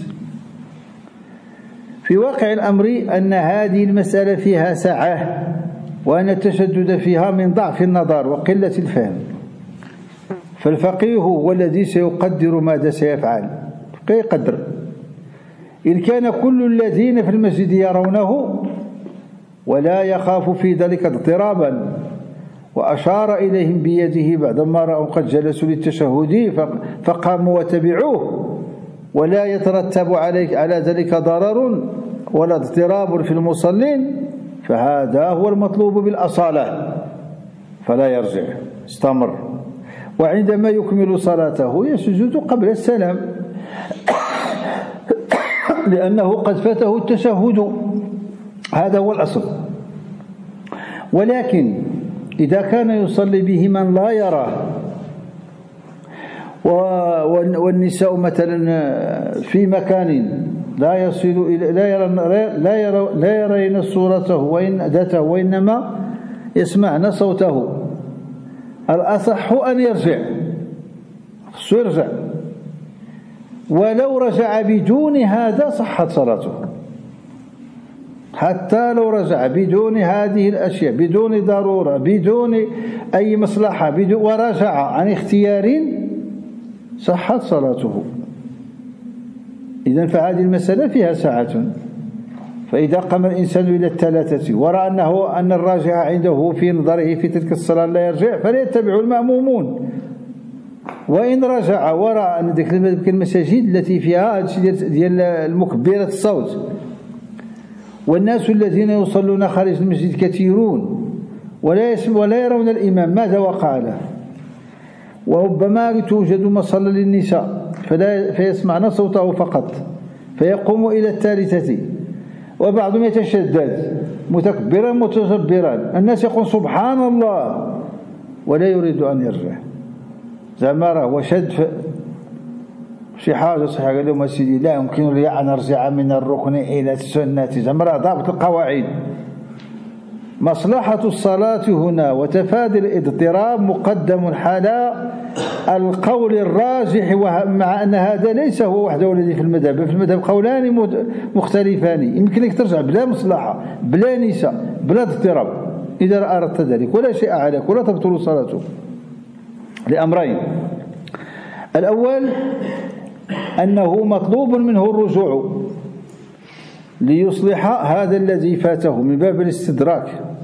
في واقع الأمر أن هذه المسألة فيها سعة، وأن التشدد فيها من ضعف النظر وقلة الفهم، فالفقيه هو الذي سيقدر ماذا سيفعل. يقدر إن كان كل الذين في المسجد يرونه ولا يخاف في ذلك اضطرابا، وأشار إليهم بيده بعدما رأوا قد جلسوا للتشهد فقاموا وتبعوه، ولا يترتب على ذلك ضرر ولا اضطراب في المصلين، فهذا هو المطلوب بالأصالة، فلا يرجع، استمر. وعندما يكمل صلاته يسجد قبل السلام لأنه قد فاته التشهد، هذا هو الأصل. ولكن إذا كان يصلي به من لا يراه، والنساء مثلا في مكان لا يصل إلى لا يرين صورته وإن ذاته، وإنما يسمعن صوته، الأصح أن يرجع، يرجع. ولو رجع بدون هذا صحت صلاته، حتى لو رجع بدون هذه الأشياء، بدون ضرورة، بدون أي مصلحة، ورجع عن اختيار، صحت صلاته. إذن فهذه المسألة فيها ساعة. فإذا قام الإنسان إلى الثلاثة ورأى أن الراجع عنده في نظره في تلك الصلاة لا يرجع، فليتبع المأمومون. وإن رجع ورأى أن ذلك المساجد التي فيها ديال المكبرة الصوت، والناس الذين يصلون خارج المسجد كثيرون ولا يرون الإمام، ماذا وقع له؟ وربما توجد مصلى للنساء فيسمعن صوته فقط، فيقوم إلى الثالثة، وبعضهم يتشدد متكبرا متجبرا، الناس يقول سبحان الله ولا يريد أن يرجع، زعما راه وشد شي حاجة صحيح. قال لهم سيدي لا يمكن لي أن أرجع من الركن إلى السنة، زعما راه ضابط القواعد. مصلحة الصلاة هنا وتفادي الاضطراب مقدم على القول الراجح، مع أن هذا ليس هو وحده الذي في المذهب. في المذهب قولان مختلفان، يمكن لك ترجع بلا مصلحة بلا نساء بلا اضطراب إذا أردت ذلك، ولا شيء عليك ولا تبطل صلاته، لأمرين. الأول أنه مطلوب منه الرجوع ليصلح هذا الذي فاته من باب الاستدراك.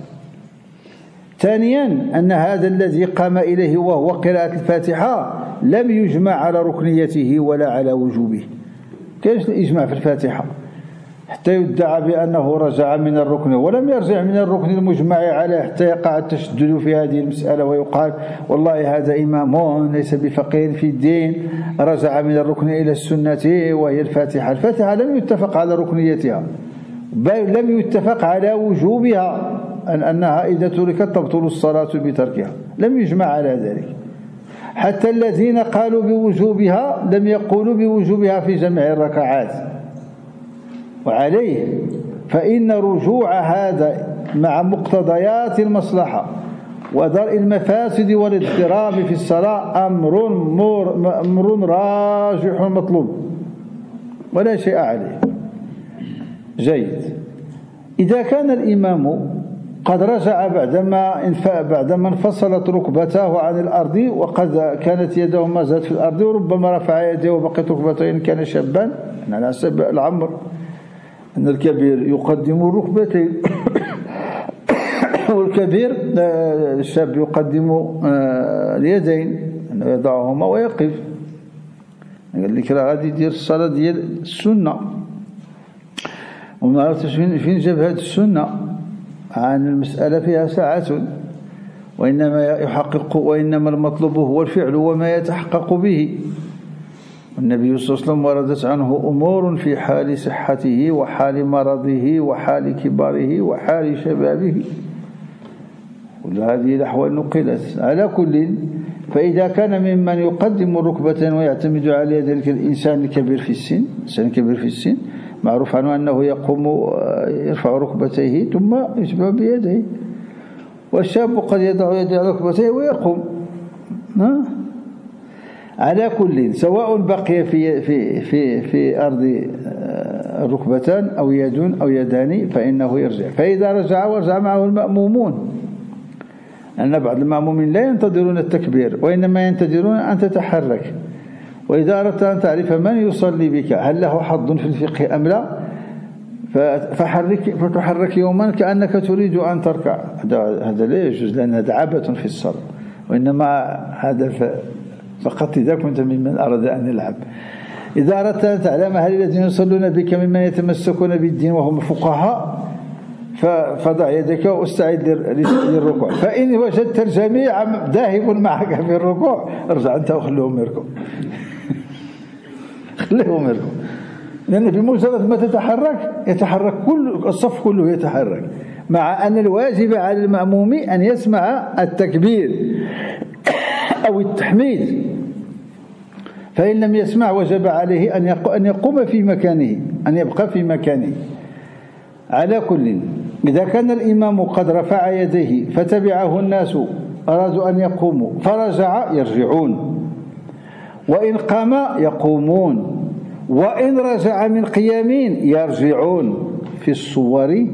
ثانيا أن هذا الذي قام إليه وهو قراءة الفاتحة لم يجمع على ركنيته ولا على وجوبه. كيف الإجماع في الفاتحة حتى يدعى بأنه رجع من الركن ولم يرجع من الركن المجمع عليه، حتى يقع التشدد في هذه المسألة ويقال والله هذا إمام ليس بفقيه في الدين، رجع من الركن إلى السنة وهي الفاتحة. الفاتحة لم يتفق على ركنيتها، بل لم يتفق على وجوبها، أنها إذا تركت تبطل الصلاة بتركها، لم يجمع على ذلك. حتى الذين قالوا بوجوبها لم يقولوا بوجوبها في جمع الركعات. وعليه فإن رجوع هذا مع مقتضيات المصلحة ودرء المفاسد والاضطراب في الصلاة أمر راجح مطلوب ولا شيء عليه. جيد. إذا كان الإمام قد رجع بعدما انفصلت ركبتاه عن الأرض، وقد كانت يده ما زالت في الأرض، وربما رفع يده وبقيت ركبتين إن كان شابا على حسب العمر، أن الكبير يقدم الركبتين والكبير الشاب يقدم اليدين، أنه يضعهما ويقف. قال لك راه غادي يدير الصلاة ديال السنة، وما عرفتش فين جاب هذه السنة عن المسألة فيها ساعة، وإنما المطلوب هو الفعل وما يتحقق به. والنبي صلى الله عليه وسلم وردت عنه أمور في حال صحته وحال مرضه وحال كباره وحال شبابه، كل هذه الأحوال نقلت. على كل، فإذا كان ممن يقدم الركبتين ويعتمد على ذلك الإنسان الكبير في السن، الإنسان الكبير في السن معروف عنه أنه يقوم يرفع ركبتيه ثم يتبع بيديه، والشاب قد يضع يده على ركبتيه ويقوم. على كل سواء بقي في أرض ركبتان أو يد أو يدان فإنه يرجع. فإذا رجع ورجع معه المأمومون، أن بعض المأمومين لا ينتظرون التكبير وإنما ينتظرون أن تتحرك. وإذا أردت أن تعرف من يصلي بك هل له حظ في الفقه أم لا، فتحرك يوما كأنك تريد أن تركع، هذا لا يجوز، لأن هذا عبث في الصلاة، وإنما هذا فقط إذا كنت ممن أراد أن يلعب. إذا أردت أن تعلم هل الذين يصلون بك ممن يتمسكون بالدين وهم فقهاء فضع يدك واستعد للركوع. فإن وجدت الجميع ذاهب معك في الركوع ارجع أنت وخليهم يركوا خليهم يركوا، لأن بمجرد ما يتحرك كل الصف كله يتحرك، مع أن الواجب على المأموم أن يسمع التكبير أو التحميد، فإن لم يسمع وجب عليه أن يقوم في مكانه، أن يبقى في مكانه. على كل إذا كان الإمام قد رفع يديه فتبعه الناس أرادوا أن يقوموا فرجع يرجعون، وإن قام يقومون، وإن رجع من قيامين يرجعون في الصور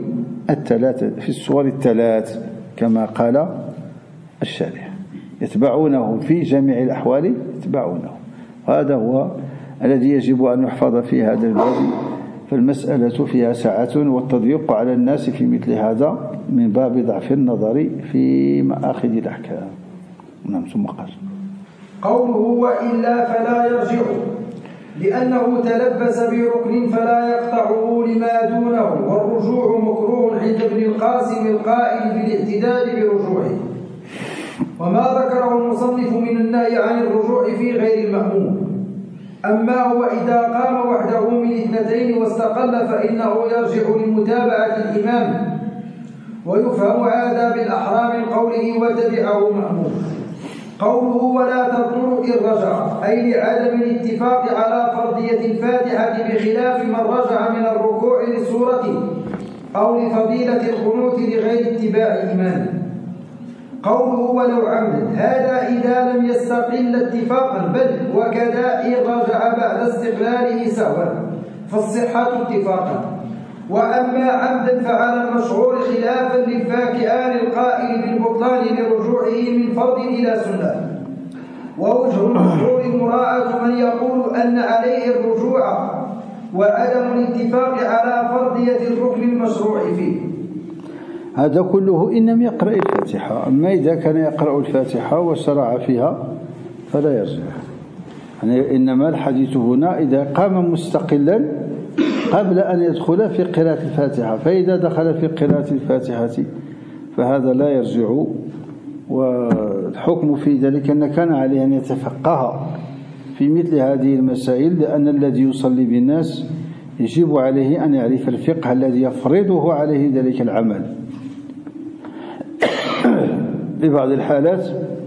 الثلاث كما قال الشارح، يتبعونه في جميع الأحوال يتبعونه. هذا هو الذي يجب أن يحفظ في هذا الباب، فالمسألة فيها سعة، والتضييق على الناس في مثل هذا من باب ضعف النظر في مآخذ الأحكام. نعم. ثم قال قوله وإلا فلا يرجع، لأنه تلبس بركن فلا يقطعه لما دونه، والرجوع مكروه عند ابن القاسم القائل بالاعتداد برجوعه. وما ذكره المصنف من النهي عن الرجوع في غير المأموم. أما هو إذا قام وحده من اثنتين واستقل فإنه يرجع لمتابعة الإمام، ويفهم هذا بالأحرى من قوله وتبعه مأموم. قوله ولا تبطل إن رجع، أي لعدم الاتفاق على فرضية الفاتحة بخلاف من رجع من الركوع لسورته أو لفضيلة القنوت لغير اتباع إمامه. قوله ولو عمدا، هذا إذا لم يستقل اتفاقا، بل وكذا إن رجع بعد استقلاله سهوا فالصحة اتفاقا. وأما عمدا فعلى المشهور خلافا للفاكهان القائل بالبطلان لرجوعه من فرض إلى سنة. ووجه المشهور مراعاة من يقول أن عليه الرجوع وعدم الاتفاق على فرضية الركن المشروع فيه. هذا كله إن لم يقرأ الفاتحة. أما إذا كان يقرأ الفاتحة وشرع فيها فلا يرجع. يعني إنما الحديث هنا إذا قام مستقلا قبل أن يدخل في قراءة الفاتحة، فإذا دخل في قراءة الفاتحة فهذا لا يرجع. والحكم في ذلك أن كان عليه أن يتفقه في مثل هذه المسائل، لأن الذي يصلي بالناس يجب عليه أن يعرف الفقه الذي يفرضه عليه ذلك العمل. في بعض الحالات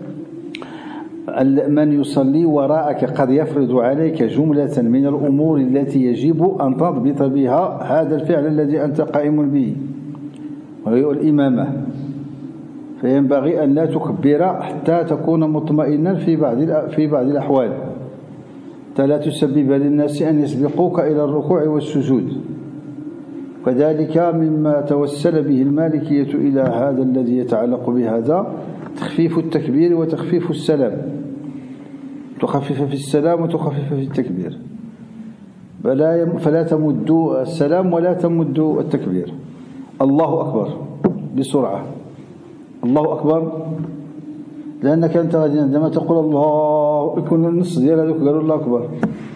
من يصلي وراءك قد يفرض عليك جملة من الأمور التي يجب أن تضبط بها هذا الفعل الذي أنت قائم به، وهي الإمامة، فينبغي أن لا تكبر حتى تكون مطمئنا في بعض الأحوال، حتى لا تسبب للناس أن يسبقوك إلى الركوع والسجود. وذلك مما توسل به المالكية إلى هذا الذي يتعلق بهذا تخفيف التكبير وتخفيف السلام، تخفف في السلام وتخفف في التكبير، فلا تمد السلام ولا تمد التكبير. الله أكبر بسرعة، الله أكبر، لأنك أنت عندما تقول الله يكون النص ديال هذوك قالوا الله أكبر.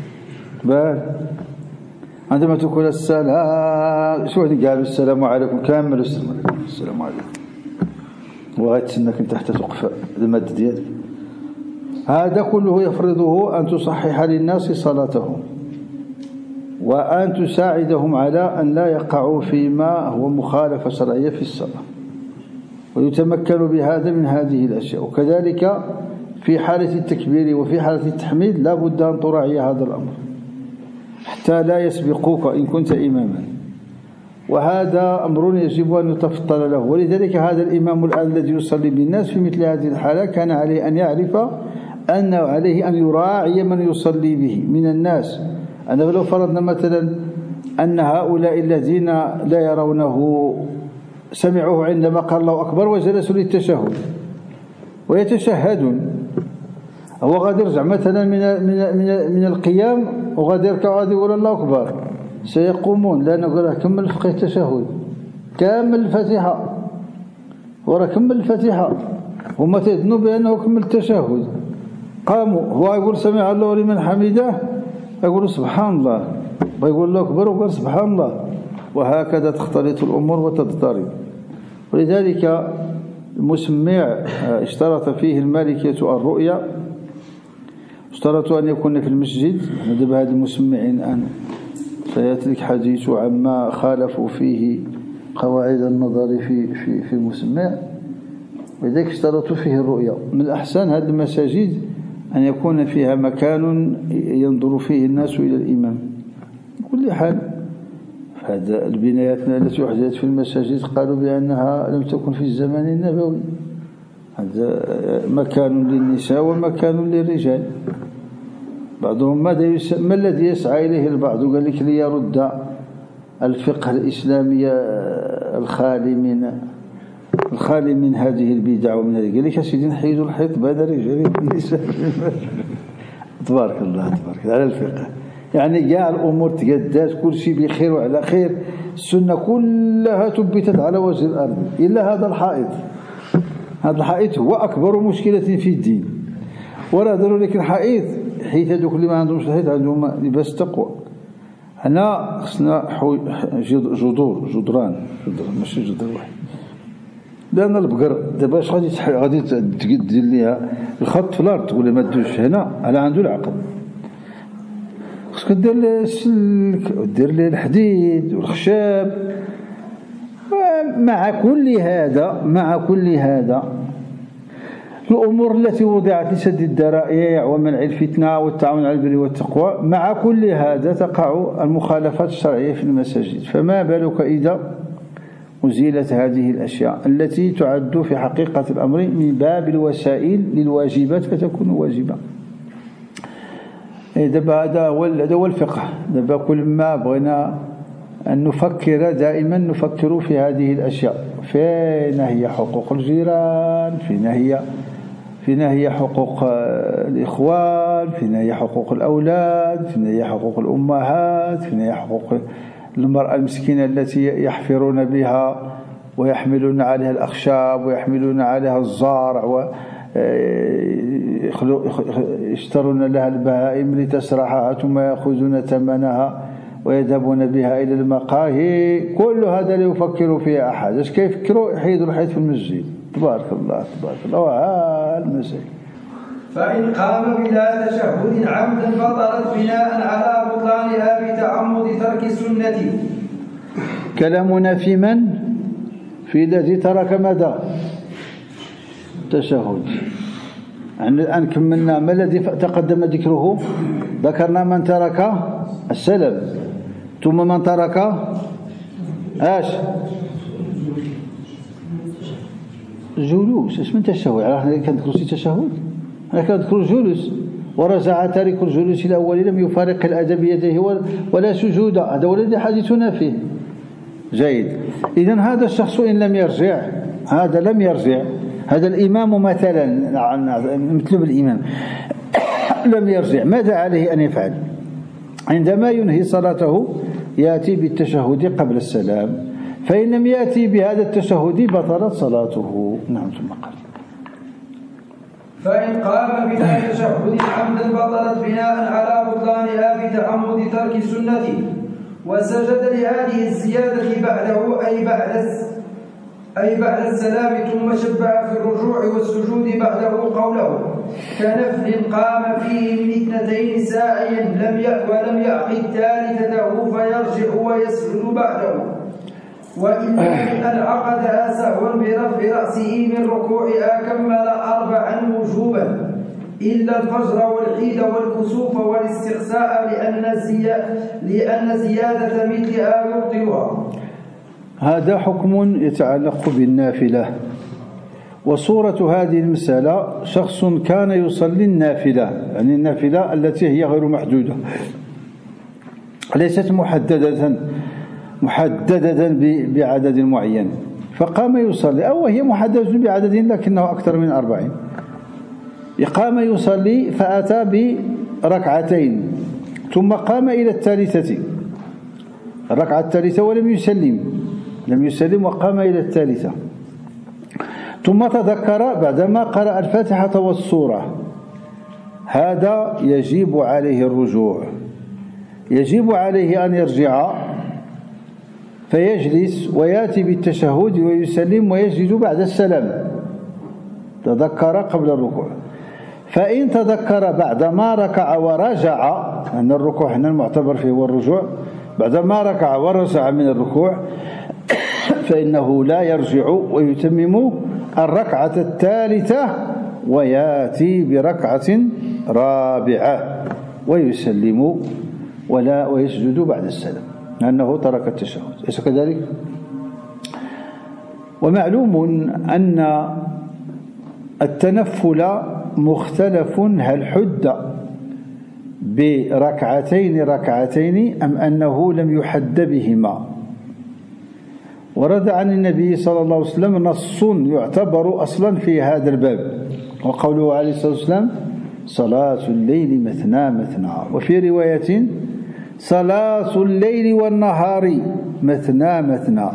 عندما تقول السلام شو قالوا السلام عليكم كامل السلام عليكم، وغيتسناك انت حتى توقف المد ديالك. هذا كله يفرضه أن تصحح للناس صلاتهم، وأن تساعدهم على أن لا يقعوا فيما هو مخالفة شرعية في الصلاة، ويتمكنوا بهذا من هذه الأشياء. وكذلك في حالة التكبير وفي حالة التحميد لا بد أن تراعي هذا الأمر حتى لا يسبقوك إن كنت إماما، وهذا أمر يجب أن يتفطن له. ولذلك هذا الإمام الآن الذي يصلي بالناس في مثل هذه الحالة كان عليه أن يعرف أنه عليه أن يراعي من يصلي به من الناس. أنا لو فرضنا مثلا أن هؤلاء الذين لا يرونه سمعوه عندما قال الله أكبر وجلسوا للتشهد ويتشهدون، هو غادي يرجع مثلا من القيام وغادي يركع وغادي يقول الله أكبر، سيقومون لا نقول له كمل فقه التشهد كامل الفاتحة ورا كمل الفاتحة، هما تظنوا بأنه كمل التشهد، قاموا هو يقول سمع الله لمن حمده يقول سبحان الله ويقول الله أكبر ويقول سبحان الله، وهكذا تختلط الأمور وتضطرب. ولذلك المسمع اشترط فيه المالكية الرؤيا، اشترطوا أن يكون في المسجد. دابا هذا المسمعين الآن سيأتي لك حديث عما خالفوا فيه قواعد النظر في المسمع، ولذلك اشترطوا فيه الرؤيا. من الأحسن هذه المساجد أن يكون فيها مكان ينظر فيه الناس إلى الإمام. بكل حال هذا البنايات التي أحدثت في المساجد قالوا بأنها لم تكن في الزمان النبوي، هذا مكان للنساء ومكان للرجال. بعضهم ما الذي يسعى إليه البعض؟ قال لك ليرد الفقه الإسلامي الخالي من هذه البدع ومن هذه. قال لك سيدي نحيدوا الحيط بين الرجال والنساء. تبارك الله تبارك الله على الفقه، يعني كاع الأمور تقدات كل شيء بخير وعلى خير. السنة كلها تبتت على وجه الأرض إلا هذا الحائط. هذا الحائط هو أكبر مشكلة في الدين، ولا داروا لك الحائط حيث هذوك اللي ما عندهمش الحيط عندهم لباس التقوى. هنا خصنا جدران ماشي جدر واحد، لأن البقر دابا اش غادي تدير ليها الخط في الأرض ولا ما تدوش هنا على عنده العقل. خصك دير السلك ودير ليه الحديد والخشب. مع كل هذا الأمور التي وضعت لسد الذرائع ومنع الفتنة والتعاون على البر والتقوى، مع كل هذا تقع المخالفات الشرعية في المساجد. فما بالك إذا أزيلت هذه الأشياء التي تعد في حقيقة الأمر من باب الوسائل للواجبات فتكون واجبة. دابا هذا هو الفقه. دابا كل ما بغينا أن نفكر دائما نفكر في هذه الأشياء، فين هي حقوق الجيران، فين هي حقوق الإخوان، فين هي حقوق الأولاد، فين هي حقوق الأمهات، فين هي حقوق المرأة المسكينة التي يحفرون بها ويحملون عليها الأخشاب ويحملون عليها الزارع ويشترون لها البهائم لتسرحها ثم يأخذون ثمنها ويذهبون بها إلى المقاهي. كل هذا لا يفكر فيه أحد. اش كيفكروا؟ يحيدوا الحيط في المسجد. تبارك الله تبارك الله. المسائل فإن قام بلا تشهد عمدا بطلت بناء على بطلانها بتعمد ترك السنة. كلامنا في من؟ في الذي ترك ماذا؟ التشهد. يعني الآن كملنا ما الذي تقدم ذكره. ذكرنا من ترك السلم، ثم من ترك اش؟ الجلوس. اش من تشهد؟ احنا كنذكروا التشهد، احنا كنذكروا الجلوس. ورجع تارك الجلوس الأول لم يفارق الأدب بيده ولا سجود. هذا هو الذي حديثنا فيه. جيد. إذن هذا الشخص إن لم يرجع، هذا لم يرجع، هذا الإمام مثلا مطلوب الإمام لم يرجع، ماذا عليه أن يفعل؟ عندما ينهي صلاته يأتي بالتشهد قبل السلام، فإن لم يأتي بهذا التشهد بطلت صلاته. نعم. ثم قال فإن قام بلا تشهد عمدا بطلت بناء على بطلانها بتعمد ترك السنة، وسجد لهذه الزيادة بعده أي بعد السلام، ثم شبع في الرجوع والسجود بعده قوله كنفل قام فيه من 2 ساعيا ولم يعقد ثالثته فيرجع ويسجد بعده، وإن عقدها سهوا برفع رأسه من ركوعها كمل 4 وجوبا إلا الفجر والعيد والكسوف والاستقساء لأن زيادة مثلها يبطلها. هذا حكم يتعلق بالنافلة، وصورة هذه المسألة شخص كان يصلي النافلة، يعني النافلة التي هي غير محدودة، ليست محددة بعدد معين، فقام يصلي، أو هي محددة بعدد لكنه أكثر من 40. قام يصلي فأتى بركعتين ثم قام إلى الثالثة، الركعة الثالثة ولم يسلم وقام إلى الثالثة، ثم تذكر بعدما قرأ الفاتحة والسورة، هذا يجب عليه الرجوع، يجب عليه أن يرجع فيجلس ويأتي بالتشهد ويسلم ويسجد بعد السلام، تذكر قبل الركوع. فإن تذكر بعدما ركع ورجع، أن الركوع هنا المعتبر فيه هو الرجوع، بعدما ركع ورجع من الركوع فإنه لا يرجع ويتمم الركعة الثالثة ويأتي بركعة رابعة ويسلم ويسجد بعد السلام لأنه ترك التشهد، أليس كذلك؟ ومعلوم أن التنفل مختلف، هل حد بركعتين أم أنه لم يحد بهما. ورد عن النبي صلى الله عليه وسلم نص يعتبر أصلا في هذا الباب، وقوله عليه الصلاة والسلام صلاة الليل مثنى مثنى، وفي رواية صلاة الليل والنهار مثنى مثنى.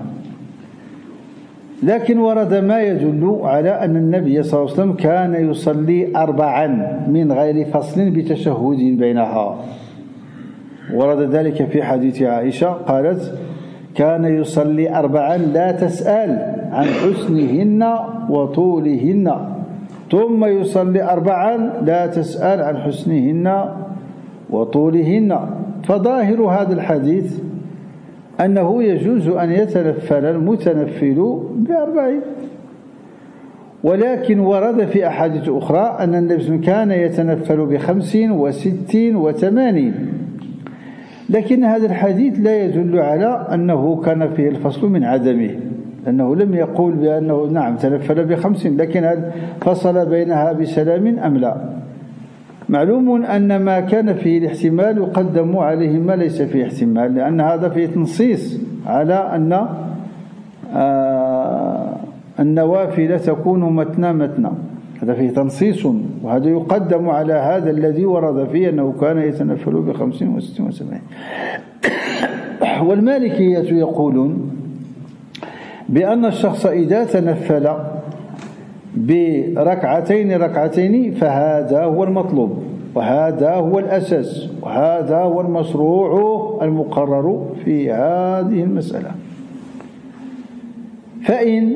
لكن ورد ما يدل على أن النبي صلى الله عليه وسلم كان يصلي 4 من غير فصل بتشهد بينها، ورد ذلك في حديث عائشة قالت كان يصلي 4 لا تسأل عن حسنهن وطولهن، ثم يصلي 4 لا تسأل عن حسنهن وطولهن. فظاهر هذا الحديث أنه يجوز أن يتنفل المتنفل ب40، ولكن ورد في أحاديث أخرى أن النبي كان يتنفل ب50 و60 و80، لكن هذا الحديث لا يدل على أنه كان فيه الفصل من عدمه، لأنه لم يقول بأنه نعم تنفل ب50 لكن هل فصل بينها بسلام أم لا. معلوم أن ما كان فيه الاحتمال يقدم عليه ما ليس فيه احتمال، لأن هذا فيه تنصيص على أن النوافل تكون مثنى، هذا فيه تنصيص، وهذا يقدم على هذا الذي ورد فيه أنه كان يتنفل ب50 و60 و70. والمالكية يقولون بأن الشخص إذا تنفل بركعتين فهذا هو المطلوب، وهذا هو الأساس، وهذا هو المشروع المقرر في هذه المسألة. فإن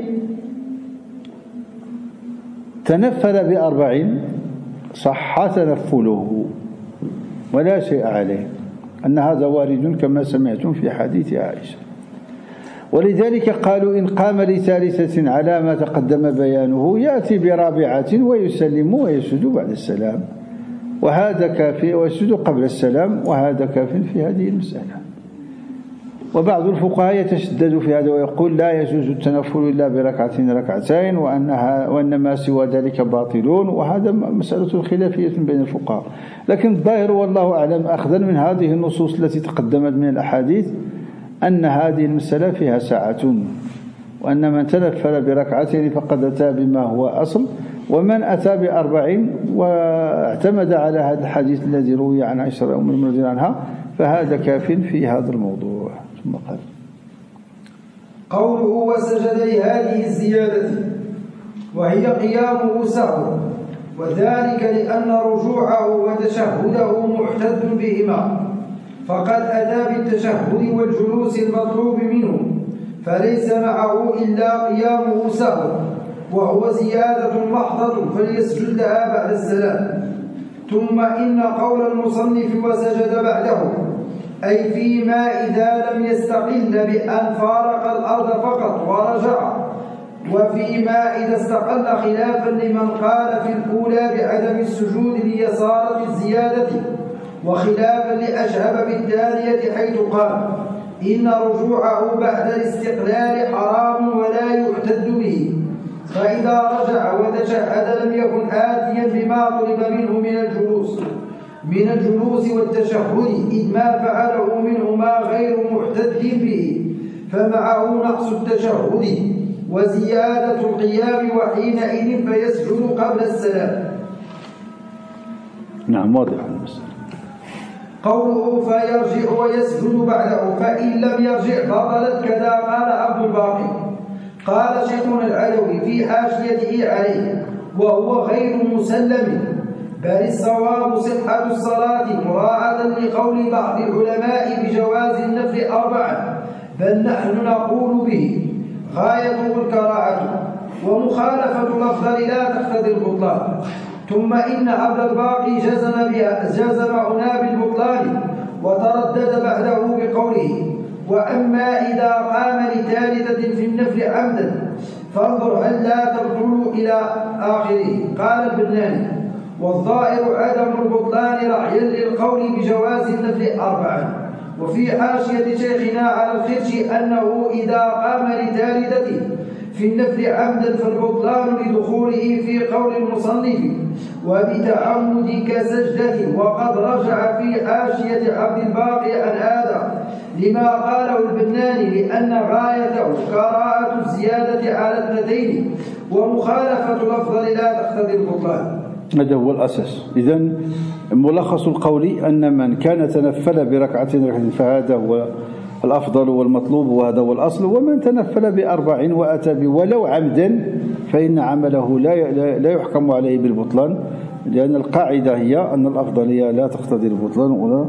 تنفل ب40 صح تنفله ولا شيء عليه، أن هذا وارد كما سمعتم في حديث عائشة. ولذلك قالوا إن قام لثالثة على ما تقدم بيانه يأتي برابعة ويسلم ويسجد بعد السلام، وهذا كافي، ويسجد قبل السلام، وهذا كاف في هذه المسألة. وبعض الفقهاء يتشدد في هذا ويقول لا يجوز التنفل إلا بركعتين وأن ما سوى ذلك باطلون، وهذا مسألة خلافية بين الفقهاء. لكن الظاهر والله أعلم أخذا من هذه النصوص التي تقدمت من الأحاديث أن هذه المسألة فيها ساعة، وأن من تنفل بركعتين فقد أتى بما هو أصل، ومن أتى ب40 واعتمد على هذا الحديث الذي روي عن عائشة أم المؤمنين عنها فهذا كاف في هذا الموضوع. ثم قال قوله وسجد لهذه الزيادة وهي قيامه سهو، وذلك لأن رجوعه وتشهده محتد بهما، فقد أتى بالتشهد والجلوس المطلوب منه، فليس معه إلا قيامه سهو وهو زيادة محضة فليسجد لها بعد السلام. ثم إن قول المصنف وسجد بعده أي فيما إذا لم يستقل بأن فارق الأرض فقط ورجع، وفيما إذا استقل خلافا لمن قال في الأولى بعدم السجود ليسارة الزيادة، وخلافا لأشهب بالثانية حيث قال إن رجوعه بعد الاستقلال حرام ولا يحتد به، فإذا رجع وتشهد لم يكن آتيا بما طلب منه من الجلوس والتشهد، إذ ما فعله منهما غير محتد به، فمعه نقص التشهد وزيادة القيام، وحينئذ فيسجد قبل السلام. نعم، واضح المسألة. قوله فيرجع ويسجد بعده، فإن لم يرجع بطلت، كذا قال عبد الباقي. قال شيخنا العلوي في حاشيته عليه: وهو غير مسلم، بل الصواب صحة الصلاة مراعاة لقول بعض العلماء بجواز النفل 4، بل نحن نقول به غايته الكراهة، ومخالفة الأفضل لا تقتضي البطلان. ثم إن عبد الباقي جزم هنا بالبطلان، وتردد بعده بقوله: وأما إذا قام لثالثة في النفل عمدا فانظر هل لا تبطل إلى آخره. قال البناني: والظاهر عدم البطلان رعيا للقول بجواز النفل 4. وفي حاشية شيخنا على الخرش أنه إذا قام لثالثة في النفل عمدا فالبطلان لدخوله في قول المصنف وبتعمد كسجدة. وقد رجع في حاشية عبد الباقي عن هذا لما قاله البناني، لأن غايته كراهة الزيادة على 2، ومخالفة الأفضل لا تقتضي البطلان. هذا هو الأساس. إذن ملخص القول أن من كان تنفل بركعتين فهذا هو الأفضل والمطلوب، وهذا هو الأصل. ومن تنفل ب4 وأتى ولو عمدا فإن عمله لا يحكم عليه بالبطلان، لأن القاعدة هي أن الأفضلية لا تقتضي البطلان ولا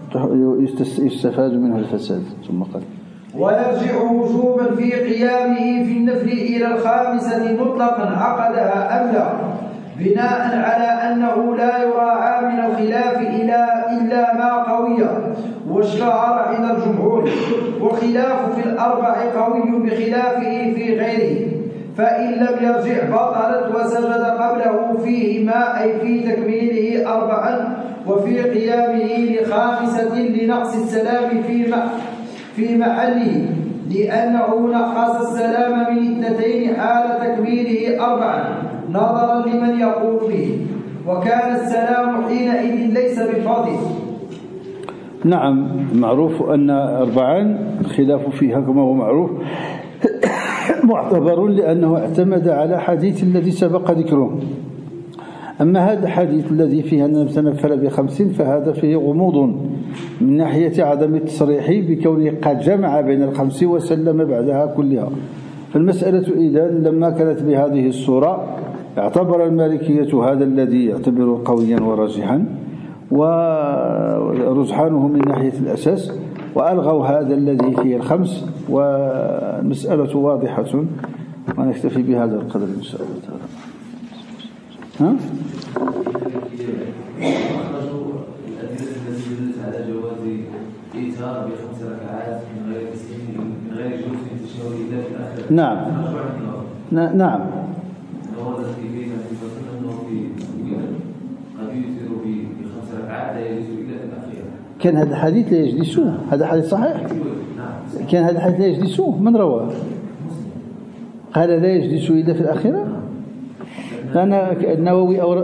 يستفاد منها الفساد. ثم قال: ويرجع وجوبا في قيامه في النفل إلى 5 مطلقا عقدها أم لا، بناء على أنه لا يراعى من الخلاف إلا ما قوي واشتهر عند الجمهور، وخلاف في 4 قوي بخلافه في غيره. فإن لم يرجع بطلت، وسجد قبله فيهما أي في تكميله 4 وفي قيامه ل5 لنقص السلام في محله، لأنه نقص السلام من 2 حال تكميله 4 نظرا لمن يقول به، وكان السلام حينئذ ليس بفاضل. نعم، معروف أن 4 خلاف فيها كما هو معروف معتبر، لأنه اعتمد على حديث الذي سبق ذكره. أما هذا الحديث الذي فيه أن تنفل ب50 فهذا فيه غموض من ناحية عدم التصريح بكونه قد جمع بين 5 وسلم بعدها كلها. فالمسألة إذن لما كانت بهذه الصورة اعتبر المالكية هذا الذي يعتبر قويا وراجحا ورجحانه من ناحية الأساس، وألغوا هذا الذي فيه 5، والمسألة واضحة، ونكتفي بهذا القدر إن شاء الله تعالى. ها؟ نعم نعم كان هذا الحديث لا يجلسوه، هذا حديث صحيح. كان هذا الحديث لا يجلسوه، من رواه؟ قال لا يجلس إلا في الأخيرة. كان النووي أو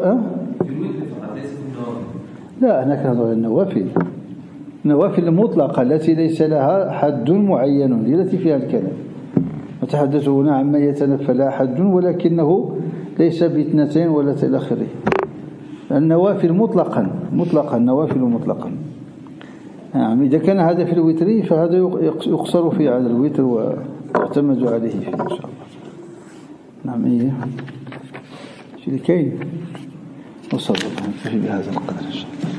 لا، هناك هذا النوافل المطلقة التي ليس لها حد معين، هي التي فيها الكلام. نتحدث هنا عما يتنفل حد ولكنه ليس ب2 ولا إلى آخره. النوافل مطلقا نوافل مطلقا. نعم، إذا كان هذا في الوتر فهذا يقصر فيه على الوتر ويعتمد عليه فيه إن شاء الله. نعم، إيه شيء كاين. وصلى الله عليه وسلم بهذا القدر إن شاء الله.